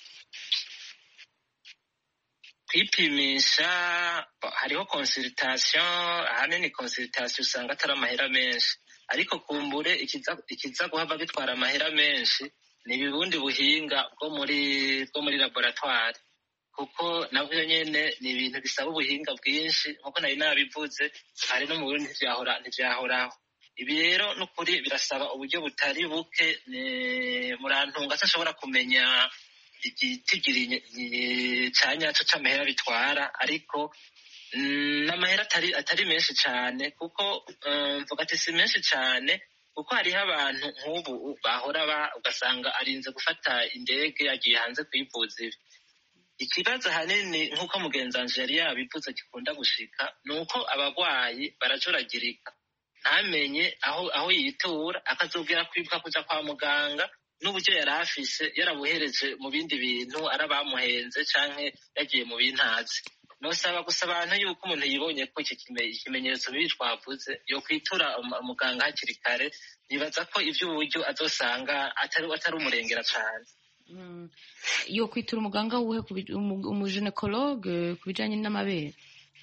F: Kwipimisha hariho consultation, ahanini consultation usanga atari amahera menshi, ariko kumbure ikiza guhava bitwara amahera menshi ni ibibundi buhinga bwo muri laboratoire, kuko nabwo nyene ni ibintu bisaba ubuhinga bwinshi, nkuko nari nabivuze, hari no mu Burundi ntivyahoraho. Ibi rero n'ukuri birasaba uburyo butari buke, murantunga ashobora kumenya igitigiri ca nyaco c'amahera bitwara, ariko n'amahera atari menshi cane, kuko mvuga ati si menshi cane, kuko hariho abantu nk'ubu bahora ugasanga arinze gufata indege agiye hanze kwivuza ibi. Ikibazo hanini nk'uko mugenzi wanje yari yabivuze gikunda gushika ni uko abarwayi barajuragirika ntamenye aho yitura, akazobwira kwibuka kuja kwa muganga n'uburyo yari afise yarabuhereje mu bindi bintu arabamuhenze canke yagiye mu bintazi. Nosaba gusa abantu yuko umuntu yibonye ko iki ikimenyetso bibi twavuze yo kwitura muganga hakiri kare. Nibaza ko ivy'uburyo azosanga atari umurengera cane.
A: Yo kwitura umuganga wuhe umuginekologe ku bijanye n'amabere?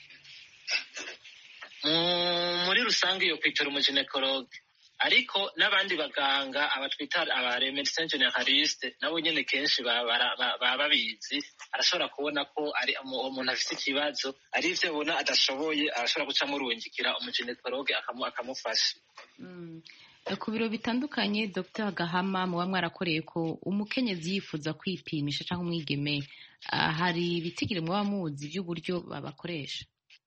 F: Muri rusange yo kwitura umuginekologe, ariko n'abandi baganga abatwita aba medecin generaliste nabo nyene kenshi baba babizi. Arashobora kubona ko ari umuntu afite ikibazo, ari ivyo abona adashoboye, arashobora guca murungikira umuginekologe akamufasha.
A: Ku biro bitandukanye Dr. Gahama muba mwarakoreye ko umukenyezi yifuza kwipimisha cyangwa umwigeme, hari ibitigiri muba muzi by'uburyo babakoresha?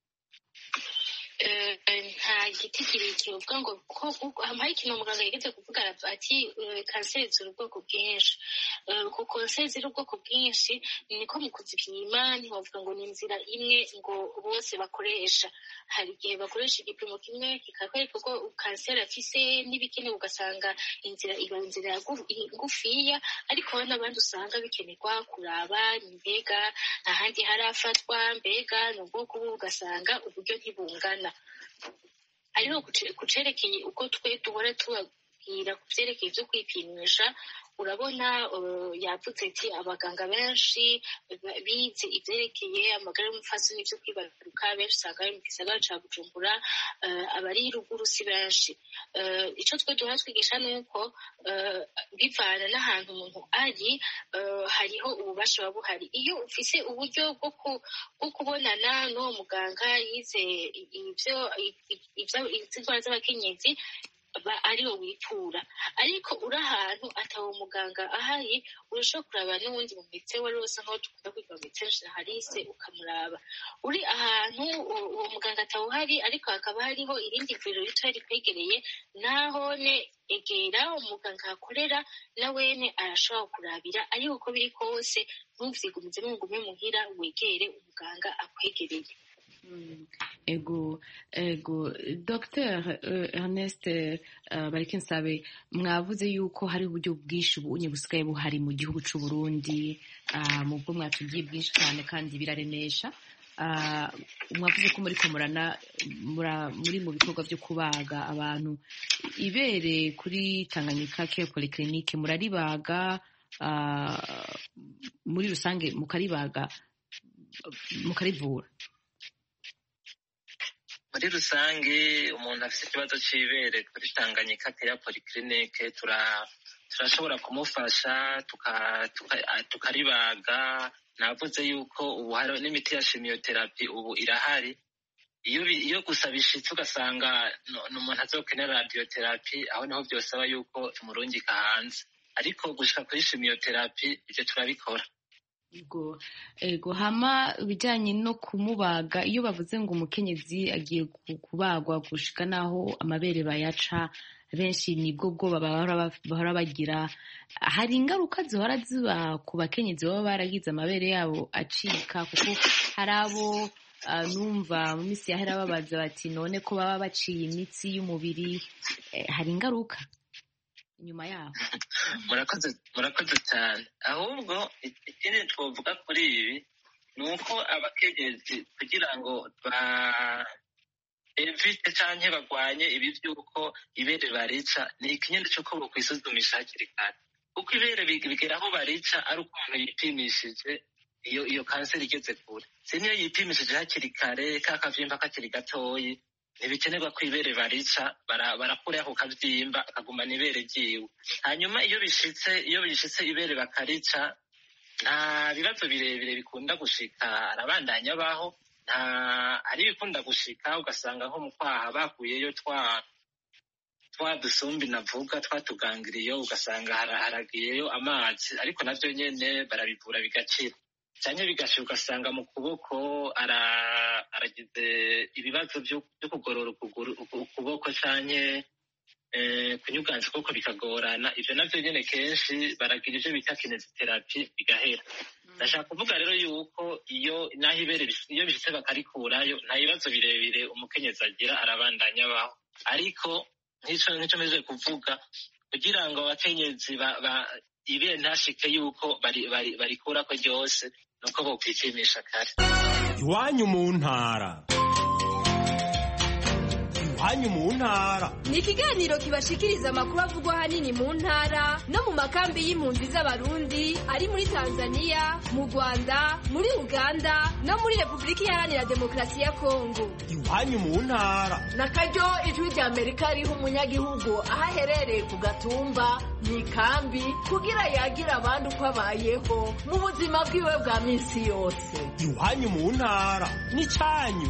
G: Nta gitigiri kivuga ngo hari ikintu muganga yigeze kuvuga ati kanseri ziri ubwoko bwinshi. Ku kanseri ziri ubwoko bwinshi niko mu kuzipima ntibavuga ngo ni inzira imwe ngo bose bakoresha. Hari igihe bakoresha igipimo kimwe kikakwereka ko kanseri afise n'ibikenewe, ugasanga inzira iba inzira ngufiya, ariko n'abandi usanga bikenerwa kuraba mbega ahandi harafatwa, mbega ni ubwoko ubu, ugasanga uburyo ntibungana. Ariko kucerekeye uko twe duhora tubabwira ku vyerekeye ivyo kwipimisha, urabona yavuze ati abaganga benshi bize ivyerekeye amagara y'umupfasoni n'ivyo kwibaruka benshi usanga ari mu gisagara ca Bujumbura, abari ruguru si benshi. Ico twe duhora twigisha ni uko bivana n'ahantu umuntu ari, hariho ububasha buba buhari. Iyo ufise uburyo bwo kubonana n'uwo muganga yize indwara z'abakenyezi, ariwo witura. Ariko uri ahantu atawo muganga ahari, urashobora kuraba n'uwundi mu mitse wari wose nkaho dukunda kwiga mu mitse generaliste ukamuraba. Uri ahantu uwo muganga atawuhari ariko hakaba hariho irindi vuriro rito rikwegereye, nahone egera umuganga ahakorera, nawene arashobora kurabira. Ariko uko biri kose ntuvyigumize n'ungume muhira, wegere umuganga akwegereye.
A: Ego Dr. Ernest Barikensabe, mwavuze yuko hari uburyo bwinshi ubunye busigaye buhari mu gihugu c'u Burundi, mu bwo mwatubwiye bwinshi cyane kandi biraremesha. Mwavuze ko muri mu bikorwa byo kubaga abantu ibere kuri Tanganyika Care Polyclinique, muraribaga muri rusange, mukarivura?
F: Muri rusange umuntu afite ikibazo c'ibere kuri Tanganyika Care Polyclinique turashobora kumufasha tukaribaga. Navuze yuko ubu hari n'imiti ya chimiotherapy ubu irahari. Iyo gusa bishitse ugasanga umuntu azokenera radiotherapy, aho niho byosaba yuko tumurungika hanze, ariko gushika kuri chimiotherapy ivyo turabikora.
A: Ego hama bijanye no kumubaga, iyo bavuze ngo umukenyezi agiye kubagwa gushika naho amabere bayaca, benshi nibwo bwoba bahora bagira. Hari ingaruka zihora ziba ku bakenyezi baba baragize amabere yabo acika? Kuko hari abo numva mu minsi yahera babaza bati none ko baba baciye imitsi y'umubiri, hari ingaruka nyuma yaho?
F: Murakoze cyane. Ahubwo ikindi twovuga kuri ibi ni uko abakenyezi kugira ngo evite canke bagwanye ibi vy'uko ibere barica, ni ikinyene c'uko bokwisuzumisha hakiri kare, kuko ibere bigera aho barica ari uko umuntu yipimishije iyo kanseri igeze kure. Se niyo yipimishije hakiri kare ka kavyimba kakiri gatoyi, ntibikenerwa ko ibere barica, barakura ako kavyimba akagumana ibere ryiwe. Hanyuma iyo bishitse ibere bakarica, nta bibazo birebire bikunda gushika, arabandanya baho. Hari ibikunda gushika ugasanga nko mu kwaha bakuyeyo twa dusumbi navuga twatugangiriyo, ugasanga haragiyeyo amazi, ariko navyo nyene barabivura bigakira. Canke bigashika ugasanga mu kuboko aragize ibibazo vyo kugorora ukuboko canke kunyuganza kuko bikagorana. Ivyo navyo nyene kenshi baragira ivyo bita kineziterapi bigahera. Ndashaka kuvuga rero yuko iyo naho ibere iyo bishitse bakarikurayo nta bibazo birebire umukenyezi agira, arabandanya baho. Ariko nk'ico meze kuvuga, kugira ngo abakenyezi ibere ntashike yuko barikurako ryose, nuko bokwipimisha kare.
H: Iwanyu mu ntara. Iwanyu mu ntara
I: ni ikiganiro kibashikiriza amakuru avugwa ahanini mu ntara no mu makambi y'impunzi z'abarundi ari muri Tanzania, mu Rwanda, muri Uganda no muri Repubulika Iharanira Demokarasi ya Kongo.
H: Iwanyu mu ntara
J: nakaryo ijwi rya Amerika riha umunyagihugu aho aherereye ku gatumba mu ikambi kugira yagira abandi uko abayeho mu buzima bwiwe bwa minsi yose.
H: Iwanyu mu ntara n'icyanyu.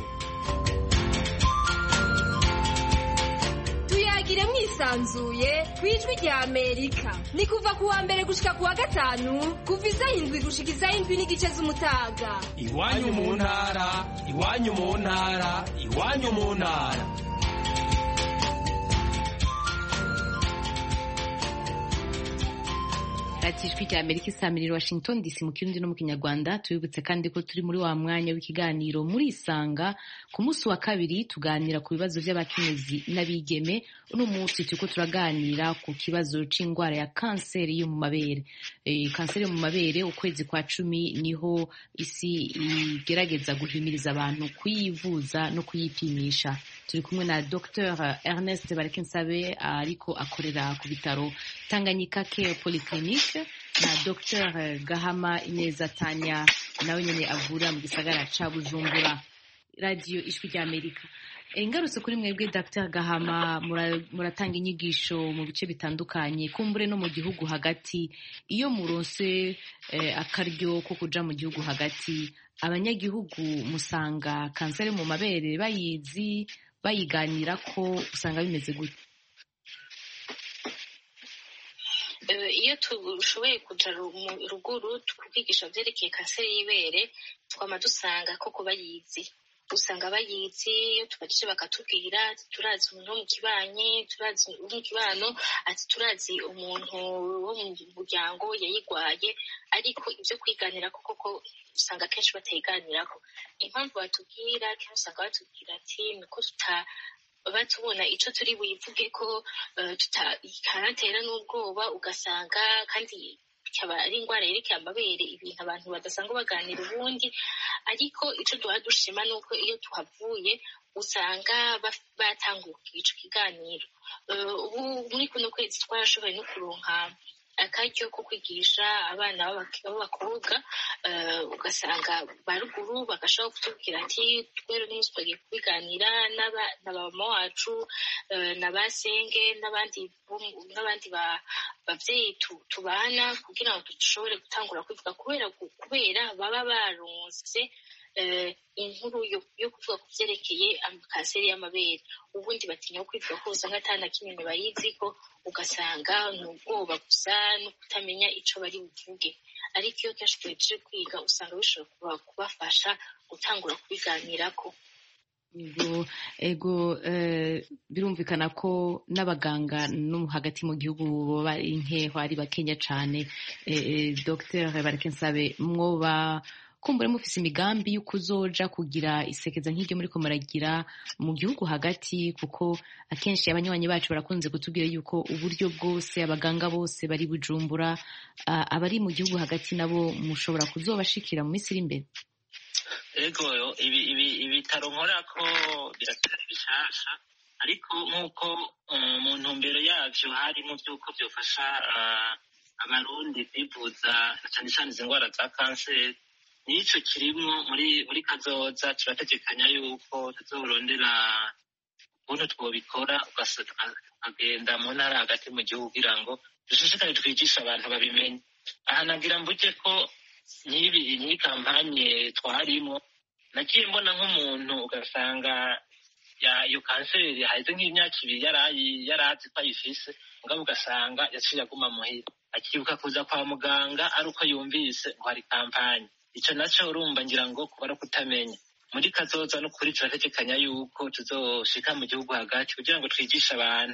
I: Tuyagire mwisanzuye kwijwi rya Amerika. Ni kuva kuwa mbere gushika kuwa gatanu kuva 7 gushika 7 n'igice z'umutaga.
H: Iwanyu mu ntara, iwanyu mu ntara, iwanyu mu ntara.
A: Ati ijwi rya Amerika isamirira Washington DC mu Kirundi no mu Kinyarwanda. Tubibutse kandi ko turi muri wa mwanya w'ikiganiro muri Isanga. Ku munsi wa kabiri tuganira ku bibazo by'abakenyezi n'abigeme. Uno munsi turiko turaganira ku kibazo c'ingwara ya kanseri yo mu mabere. Kanseri yo mu mabere ukwezi kwa 10 niho isi igerageza guhimiriza abantu kuyivuza no kuyipimisha. Turi kumwe na Dr Ernest Barakensabe ariko akorera ku bitaro Tanganyika Care Polyclinic, na Dr Gahama Ineza Tanya nawe nyene avura mu gisagara ca Bujumbura. Radio Ijwi rya Amerika. Ingarutse kuri mwebwe Dr Gahama, muratanga inyigisho mu bice bitandukanye kumbure no mu gihugu hagati. Iyo muronse akaryo ko kuja mu gihugu hagati, abanyagihugu musanga kanseri mu mabere bayizi, bayiganira ko usanga bimeze gute?
G: Iyo tushoboye kuja mu ruguru tukwigisha vyerekeye kanseri y'ibere, twama dusanga koko bayizi. Usanga bayizi, iyo tubajije bakatubwira turazi umuntu wo mu kibanyi, turazi wo mu kibano, ati turazi umuntu wo mu muryango yayigwaye, ariko ivyo kwiganira koko usanga kenshi batayiganirako. Impamvu batubwira kenshi usanga batubwira ati nuko batubona ico turi buyivuge ko tutanatera n'ubwoba, ugasanga kandi ikaba ari ingwara yerekeye amabere, ibintu abantu badasanga baganira ubundi. Ariko ico duha dushima nuko iyo tuhavuye usanga batanguye ico kiganiro. Ubu muri kuno kwezi twarashoboye no kuronka akaryo ko kwigisha abana b'abakobwa, ugasanga baruguru bagashobora kutubwira ati twero n'umunsi twagiye kubiganira na mama wacu na basenge n'abandi bavyeyi tubana, kugira ngo dushobore gutangura kwivuga, kubera baba baronse inkuru yo kuvuga ku vyerekeye kanseri y'amabere. Ubundi batinya kwivuga ko usanga atana kimwe bayiziko, ugasanga ni ubwoba gusa no kutamenya ico bari buvuge. Ariko iyo kenshi tuhejeje kwiga usanga bishobora kubafasha gutangura kubiganirako.
A: Ego birumvikana ko n'abaganga no hagati mu gihugu baba inkeho ari bakenya cane. Dr Barakensabe, mwoba kumbure mufise imigambi y'ukuzoja kugira isekeza nk'iryo muriko muragira mu gihugu hagati, kuko akenshi abanywanyi bacu barakunze kutubwira yuko uburyo bwose abaganga bose bari Bujumbura, abari mu gihugu hagati nabo mushobora kuzobashikira mu minsi iri imbere?
F: Ego ibitaro nkorako biratari bishasha, ariko nk'uko mu ntumbero yavyo harimo vy'uko vyofasha abarundi kwivuza cane cane izi ngwara za kanseri, nico kirimwo muri kazoza. Turategekanya yuko tuzorondera ukuntu twobikora, tukagenda mu ntara hagati mu gihugu kugira ngo dushishikare twigisha abantu babimenye. Aha nagira mvuge ko n'iyi kampanye twarimo, nagiye mbona nk'umuntu ugasanga iyo kanseri haheze nk'imyaka 2 yarazi ko ayifise, mugabo ugasanga yaciye aguma muhira, akibuka kuza kwa muganga ari uko yumvise ngo hari kampanye. Ico naco urumva ngira ngo kuba ari kutamenya. Muri kazoza no kuri turategekanya yuko tuzoshika mu gihugu hagati kugira ngo twigishe abantu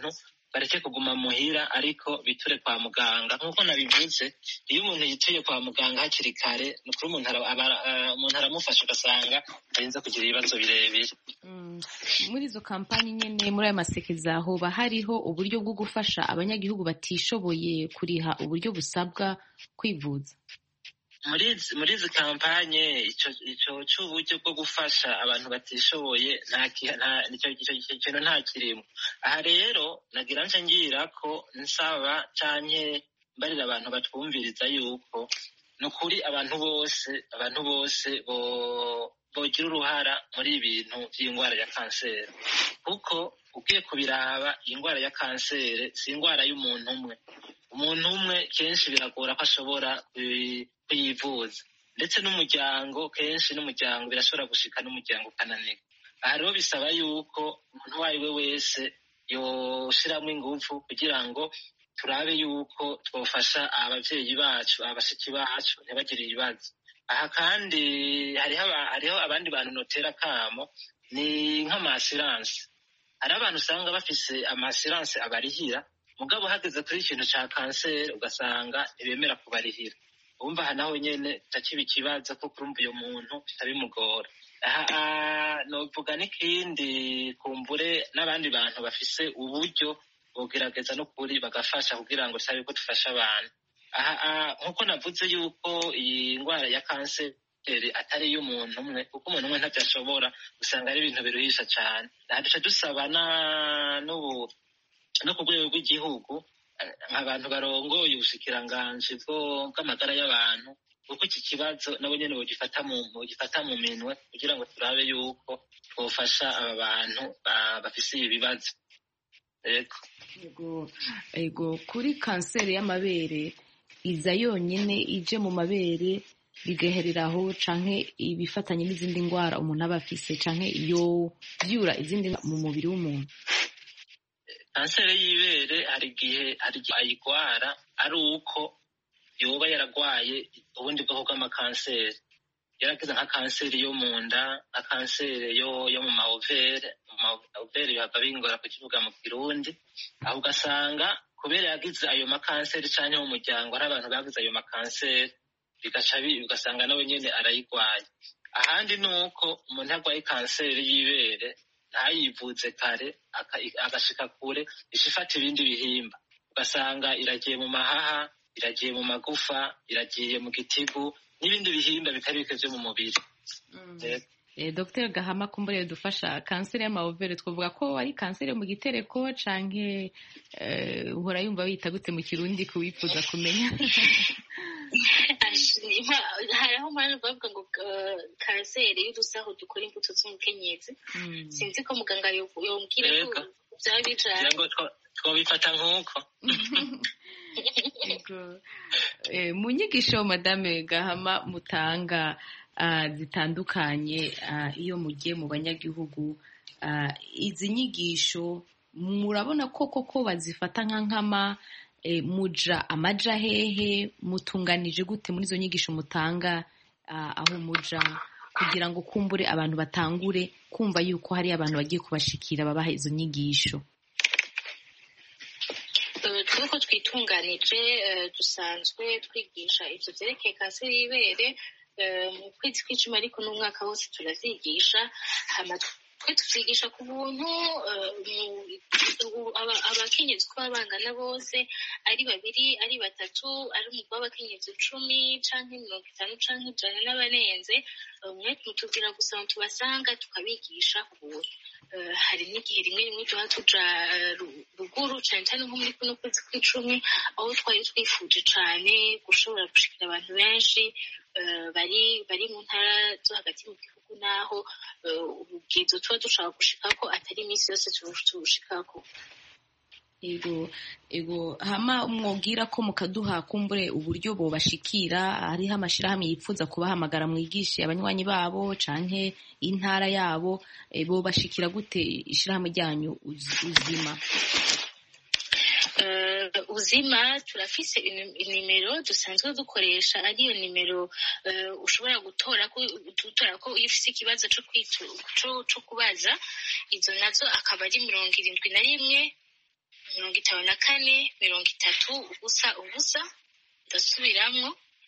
F: bareke kuguma muhira ariko biture kwa muganga. Nk'uko nabivuze, iyo umuntu yituye kwa muganga hakiri kare ni ukuri umuntu aramufasha ugasanga arinze kugira ibibazo birebire.
A: Muri izo kampanyi nyene, muri ayo masekeza hoba hariho uburyo bwo gufasha abanyagihugu batishoboye kuriha uburyo busabwa kwivuza?
F: Muri izi kampanye ico c'uburyo bwo gufasha abantu batishoboye ico kintu nta kirimo. Aha rero nagira nce ngira ko nsaba canke mbarira abantu batwumviriza yuko nukuri abantu bose bogira uruhara muri ibintu vy'ingwara ya kanseri, kuko ugiye kubiraba ingwara ya kanseri si ingwara y'umuntu umwe. Umuntu umwe kenshi biragora ko ashobora kuyivuza, ndetse n'umuryango kenshi birashobora gushika n'umuryango ukananirwa. Aha rero bisaba yuko umuntu uwo ari we wese yoshiramwo inguvu kugira ngo turabe yuko twofasha abavyeyi bacu, abashiki bacu ntibagire ibibazo. Aha kandi hariho abandi bantu notera kamo, ni nk'amasiranse. Hari abantu usanga bafise amasiranse abarihira, mugabo hageze kuri ikintu ca kanseri ugasanga ntibemera kubarihira. Urumva aha naho nyene takiba ikibazo kuko urumva uyo muntu bitabimugora. Aha novuga n'ikindi, kumbure n'abandi bantu bafise uburyo bogerageza no kuri bagafasha kugira ngo turabe ko dufasha abantu. Aha nk'uko navuze yuko iyi ngwara ya kanseri atari iy'umuntu umwe, kuko umuntu umwe ntavyo ashobora, usanga ari ibintu biruhisha cane. Aha duca dusaba no ku rwego rw'igihugu abantu barongoye ubushikiranganji bw'amagara y'abantu, kuko iki kibazo nabo nyene bogifata mu minwe kugira ngo turabe yuko twofasha aba bantu bafise ibi bibazo.
A: Ego kuri kanseri y'amabere iza yonyene ije mu mabere bigaherera aho, canke ibifatanye n'izindi ngwara umuntu aba afise, canke iyo vyura izindi mu mubiri w'umuntu?
F: Kanseri y'ibere hari igihe ayigwara ari uko yoba yaragwaye ubundi bwoko bw'amakanseri, yaragize nka kanseri yo mu nda, nka kanseri yo mu maovere. Mu maovere bihava bingora kukivuga mu Kirundi. Aho ugasanga kubera yagize ayo makanseri canke mu muryango hari abantu bagize ayo makanseri, ugasanga nawe nyene arayigwaye. Ahandi nuko umuntu yarwaye kanseri y'ibere ntayivuze kare agashika kure, ishifata ibindi bihimba, ugasanga iragiye mu mahaha, iragiye mu magufa, iragiye mu gitigu n'ibindi bihimba bitari bike vyo mu mubiri.
A: Dr. Gahama, kumbure dufasha kanseri y'amaovere twavuga ko ari kanseri mu gitereko canke uhora yumva wita gute mu Kirundi kuwifuza kumenya?
G: Hariho mpamvu bavuga ngo kanseri y'udusaho dukora imbuto z'umukenyezi. Sinzi ko muganga yombwira ko vyaba bijanye.
F: Twabifata nk'uko.
A: Mu nyigisho Madame Gahama mutanga zitandukanye, iyo mugiye mu banyagihugu, izi nyigisho murabona koko bazifata nka nkama, amaja hehe, mutunganije gute muri izo nyigisho mutanga aho muja, kugira ngo kumbure abantu batangure kumva yuko hari abantu bagiye kubashikira babaha izo nyigisho?
G: Twuko twitunganije dusanzwe twigisha ivyo vyerekeye kanseri y'ibere mu kwezi kw'icumi, ariko n'umwaka wose turavyigisha. Twe tuvyigisha ku buntu, abakenyezi uko baba bangana bose, ari babiri, ari batatu, ari umugwi w'abakenyezi 10 canke 50 canke 100 n'abarenze, mwe mutubwira gusa ngo tubasanga tukabigisha ku buntu. Hari n'igihe rimwe tuba tuja ruguru cane cane nko muri kuno kwezi kw'icumi, aho twari twifuje cane gushobora gushikira abantu benshi bari mu ntara zo hagati mu gihugu, naho ubwizo tuba dushaka gushikako atari iminsi yose tubushikako.
A: Ego hama mwobwira ko mukaduha kumbure uburyo bobashikira, hariho amashirahamwe yipfuza kubahamagara mwigishe abanywanyi babo canke intara yabo, bobashikira gute ishirahamwe ryanyu Uzima?
G: Uzima turafise inimero dusanzwe dukoresha, ariyo nimero ushobora gutora ko iyo ufise ikibazo co kubaza. Izo nazo akaba ari 71 54 ubusa ubusa ndasubiramwo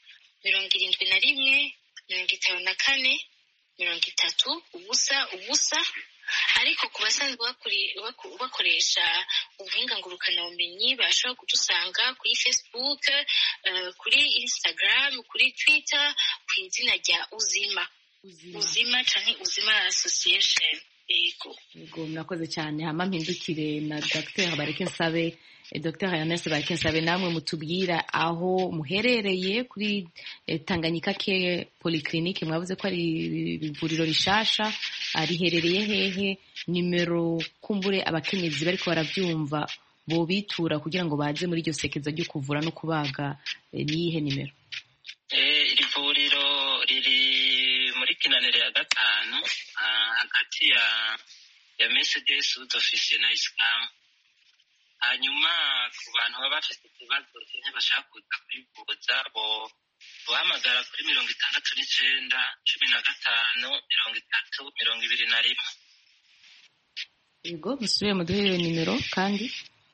G: 71 54 30 ubusa ubusa. Ariko ku basanzwe bakoresha ubuhinga ngurukanabumenyi bashobora kudusanga kuri Facebook, kuri Instagram, kuri Twitter ku izina rya Uzima canke Uzima Association.
A: Yego murakoze cyane. Hama mpindukire na Dr. Bareke Nsabe. Dr. Ernest Bareke Nsabe, namwe mutubwira aho muherereye kuri Tanganyika Care Polyclinique. Mwavuze ko ari ivuriro rishasha, riherereye hehe? Nimero kumbure abakenyezi bariko baravyumva bo bitura kugira ngo baze muri iryo sekeza ryo kuvura no kubaga, niyihe nimero?
F: Iri vuriro riri muri Kinaniro ya 5 hagati ya Mercedes Office na Islam. Hanyuma ku bantu baba bafite ikibazo cyane bashaka kuza kwivuza bohamagara kuri 69 15 30 21.
A: Yego musubire muduhe iyo nimero kandi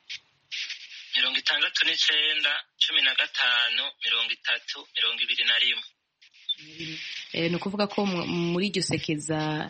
F: 69 15 30 21.
A: Ni ukuvuga ko muri iryo sekeza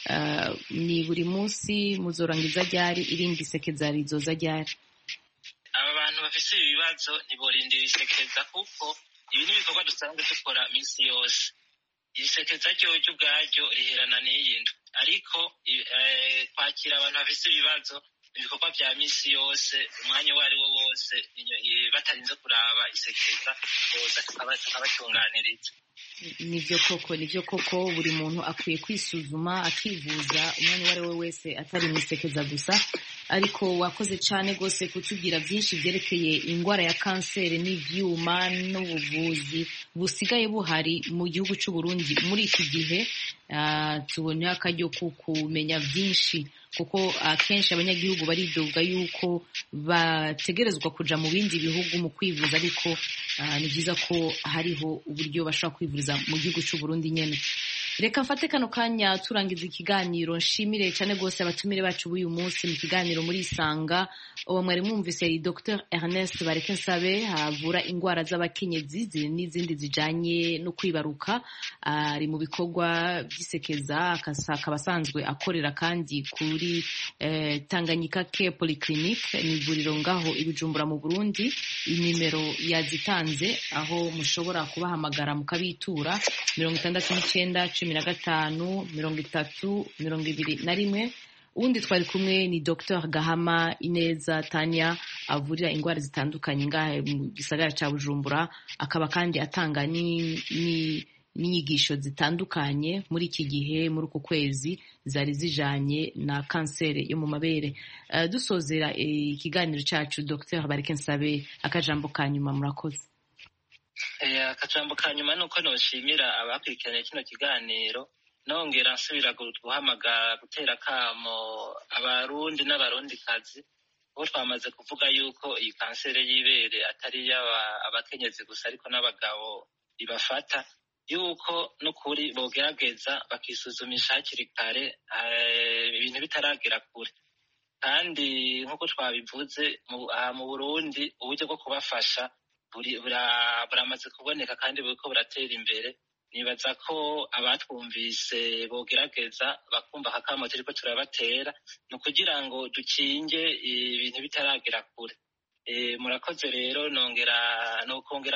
A: ni buri munsi muzorangiza ryari, irindi sekeza rizoza ryari?
F: Aba bantu bafise ibibazo ntiborindira isekeza kuko ibi ni ibikorwa dusanzwe dukora minsi yose. Isekeza ryo ubwaryo riherana n'iyindi, ariko kwakira abantu bafise ibibazo ibikorwa vya minsi yose umwanya wari wo wose batarinze kuraba isekeza boza tukabatunganiriza.
A: Nivyo koko buri muntu akwiye kwisuzuma akivuza umwanya wari we wese atari mwisekeza gusa. Ariko wakoze cyane gose kutubwira byinshi byerekeye ingwara ya kanseri n'ivyuma n'ubuvuzi busigaye buhari mu gihugu cy'u Burundi muri iki gihe. Tubonye akaryo kumenya byinshi kuko akenshi abanyagihugu baridoga yuko bategerezwa kuja mu bindi bihugu mu kwivuza, ariko ni byiza ko hariho uburyo bashobora kwivuriza mu gihugu cy'u Burundi nyene. Reka mfate kano kanya turangiza ikiganiro. Nshimire cyane gose abatumire bacu b'uyu munsi mu kiganiro muri Isanga. Uwo mwari mwumvise Dr. Ernest Bareke Nsabe, havura ingwara z'abakenyezi n'izindi zijanye no kwibaruka. Ari mu bikorwa by'isekeza, akaba asanzwe akorera kandi kuri Tanganyika Care Polyclinique, ni ivuriro ngaho i Bujumbura mu Burundi. Inimero yazitanze aho mushobora kubahamagara mukabitura 69 15 30 21. Undi twari kumwe ni Dr. Gahama Ineza Tanya, avurira ingwara zitandukanye ngahe mu gisagara ca Bujumbura, akaba kandi atanga n'inyigisho zitandukanye muri iki gihe, muri uku kwezi zari zijanye na kanseri yo mu mabere. Dusozera ikiganiro cacu, Dr. Bareke Nsabe, akajambo kanyuma murakoze.
F: Akajambo kanyuma nuko noshimira abakurikiranye kino kiganiro, nongera nsubira guhamagara gutera kamo abarundi n'abarundikazi bo twamaze kuvuga yuko iyi kanseri y'ibere atari abakenyezi gusa ariko n'abagabo ibafata, yuko n'ukuri bogerageza bakisuzumisha hakiri kare ibintu bitaragera kure. Kandi nk'uko twabivuze mu Burundi uburyo bwo kubafasha buramaze kuboneka kandi buriko buratera imbere. Nibaza ko abatwumvise bogerageza bakumva akamo turiko turabatera, ni ukugira ngo dukinge ibintu bitaragera kure. Murakoze rero, nokongera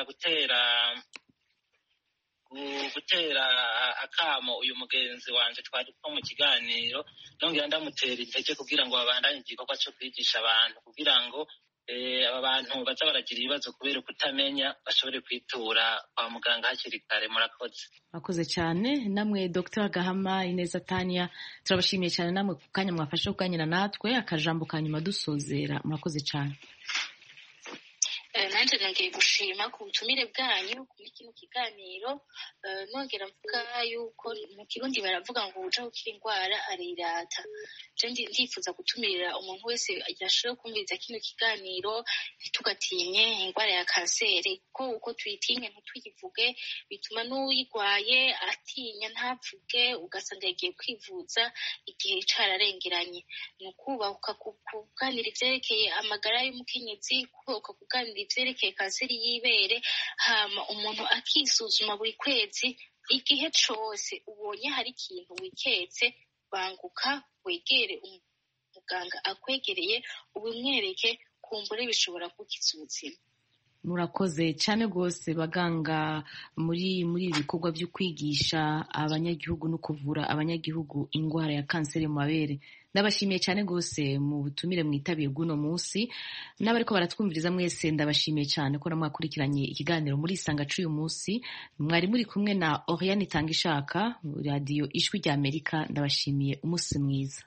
F: gutera akamo uyu mugenzi wanje twari ko mu kiganiro, nongera ndamutera intege kugira ngo babandanye igikorwa cyo kwigisha abantu kugira ngo aba bantu baza baragira ibibazo kubera kutamenya bashobore kwitura kwa muganga hakiri kare. Murakoze
A: cyane. Namwe Dr. Gahama Ineza Tanya, turabashimiye cyane namwe ku kanya mwafashe kuganira natwe. Akajambo kanyuma dusozera. Murakoze cyane.
G: nanjye nongeye gushima ku butumire bwanyu kuri kino kiganiro, nongera mvuga yuko mu Kirundi baravuga ngo uja gukira indwara arirata. Ndifuza gutumirira umuntu wese yashoboye kumviriza kino kiganiro, ntitugatinye indwara ya kanseri, kuko uko tuyitinye ntituyivuge bituma n'uyirwaye atinya ntavuge, ugasanga yagiye kwivuza igihe cararengeranye. Ni ukubahuka kuganira ivyerekeye amagara y'umukenyezi, kubahuka kuganira ivyerekeye kanseri y'ibere, hama umuntu akisuzuma buri kwezi. Igihe cose ubonye hari ikintu wiketse, banguka wegere umuganga akwegereye, ubimwereke, kumbure bishobora gukiza ubuzima.
A: Murakoze cyane rwose baganga muri ibi bikorwa byo kwigisha abanyagihugu no kuvura abanyagihugu indwara ya kanseri mu mabere. Ndabashimiye cyane rwose mu butumire mwitabiye bw'uno munsi, n'abariko baratwumviriza mwese ndabashimiye cyane ko namwakurikiranye ikiganiro muri Isanga c'uyu munsi. Mwari muri kumwe na Oriane Itangishaka, radio Ijwi rya Amerika. Ndabashimiye, umunsi mwiza.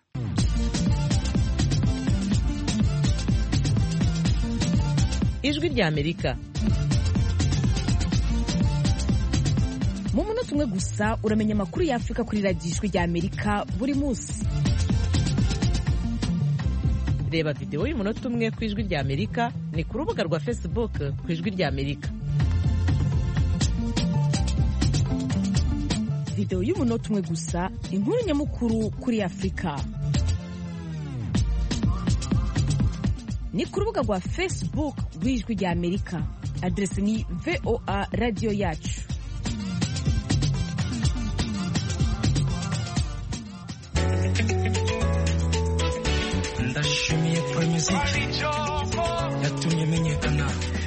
B: Ijwi rya Amerika. Mu munota umwe gusa uramenya amakuru ya Afrika kuri radio Ijwi rya Amerika buri munsi. Reba video y'umunota umwe ku Ijwi rya Amerika ni ku rubuga rwa Facebook ku Ijwi rya Amerika. Video y'umunota umwe gusa, inkuru nyamukuru kuri Afrika. Ni ku rubuga rwa Facebook rw'Ijwi rya Amerika. Adresi ni VOA Radio Yacu.
H: Ndashimiye kwa muziki yatumye menyekana.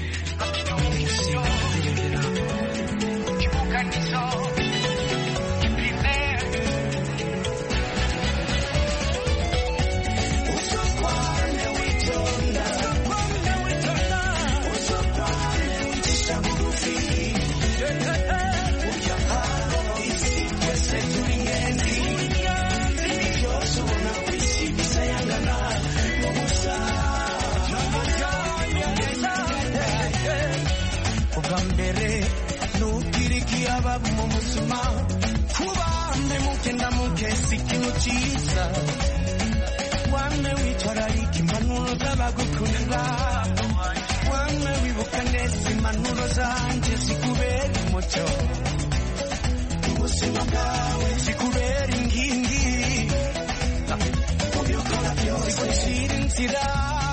K: mu buzima kuba mukenda mukesi ikintu cyiza wamwe witwararika impanuro z'abagukunda wamwe wibuka neza impanuro zanjye zikubera umucyo ubuzima bwawe zikubera inkingi mu byo ukora byose zigushyira inzira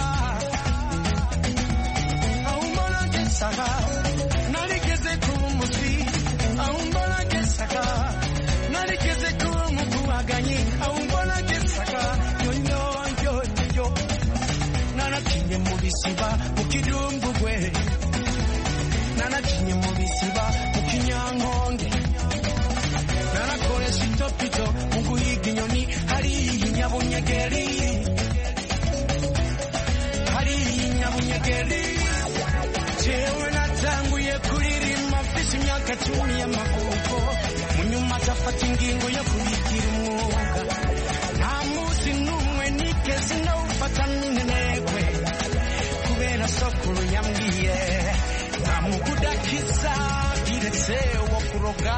K: aho umbona ngesaga narigeze kuba umuzi aho umbona ngesaga narigeze kuba umukubaganyi aho umbona ngesaga yo nanakinye mu bisiba mu kidumbugwe nanakinye mu bisiba mu kinyankonge nanakoresha itopito mu guhiga inyoni hariya inyabunyegeri jewe natanguye kuririmba mfise imyaka 10 y'amavuko mu nyuma azafata ingingo yo kubigira umwuga nta munsi n'umwe nigeze nawufata n'intenegwe kubera sokuru yambwiye nta mugudakiza kiretse wo kuroga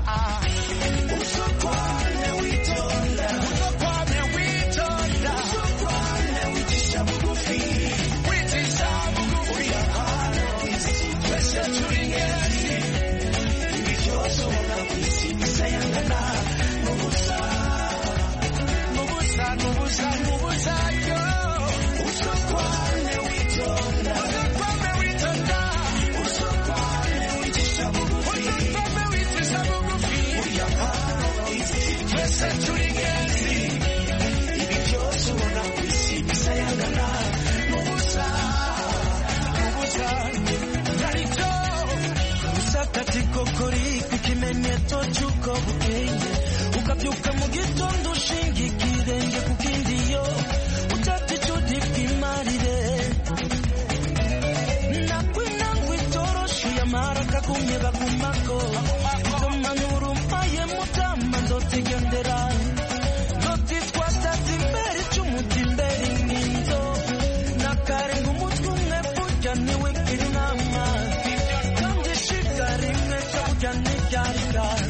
K: usokwane witonda usokwane witonda usokwane wicisha bugufi wicisha bugufi twese turi ngezi ibi byose ubona ku isi bisayangana n'ubusa yo usokwane witonda usokwane witonda usokwane wicisha bugufi usokwane wicisha bugufi twese turi ngezi ibi byose ubona ku isi bisayangana n'ubusa narito usakatiko kuri kukimenyetso cy'uko bukeye ukabyuka mu gitondo ushinga ikirenge ku kindi yo utaticuda bw'imarire nakwinangwa itoroshi yamara kagumye bagumako ukamanura umpaye mutama nzotigendera nzotitwataza imbere icy'umuti imbere inkinzo nakarenga umutwe umwe burya niwe kiri namwe burya ntibyari bwawe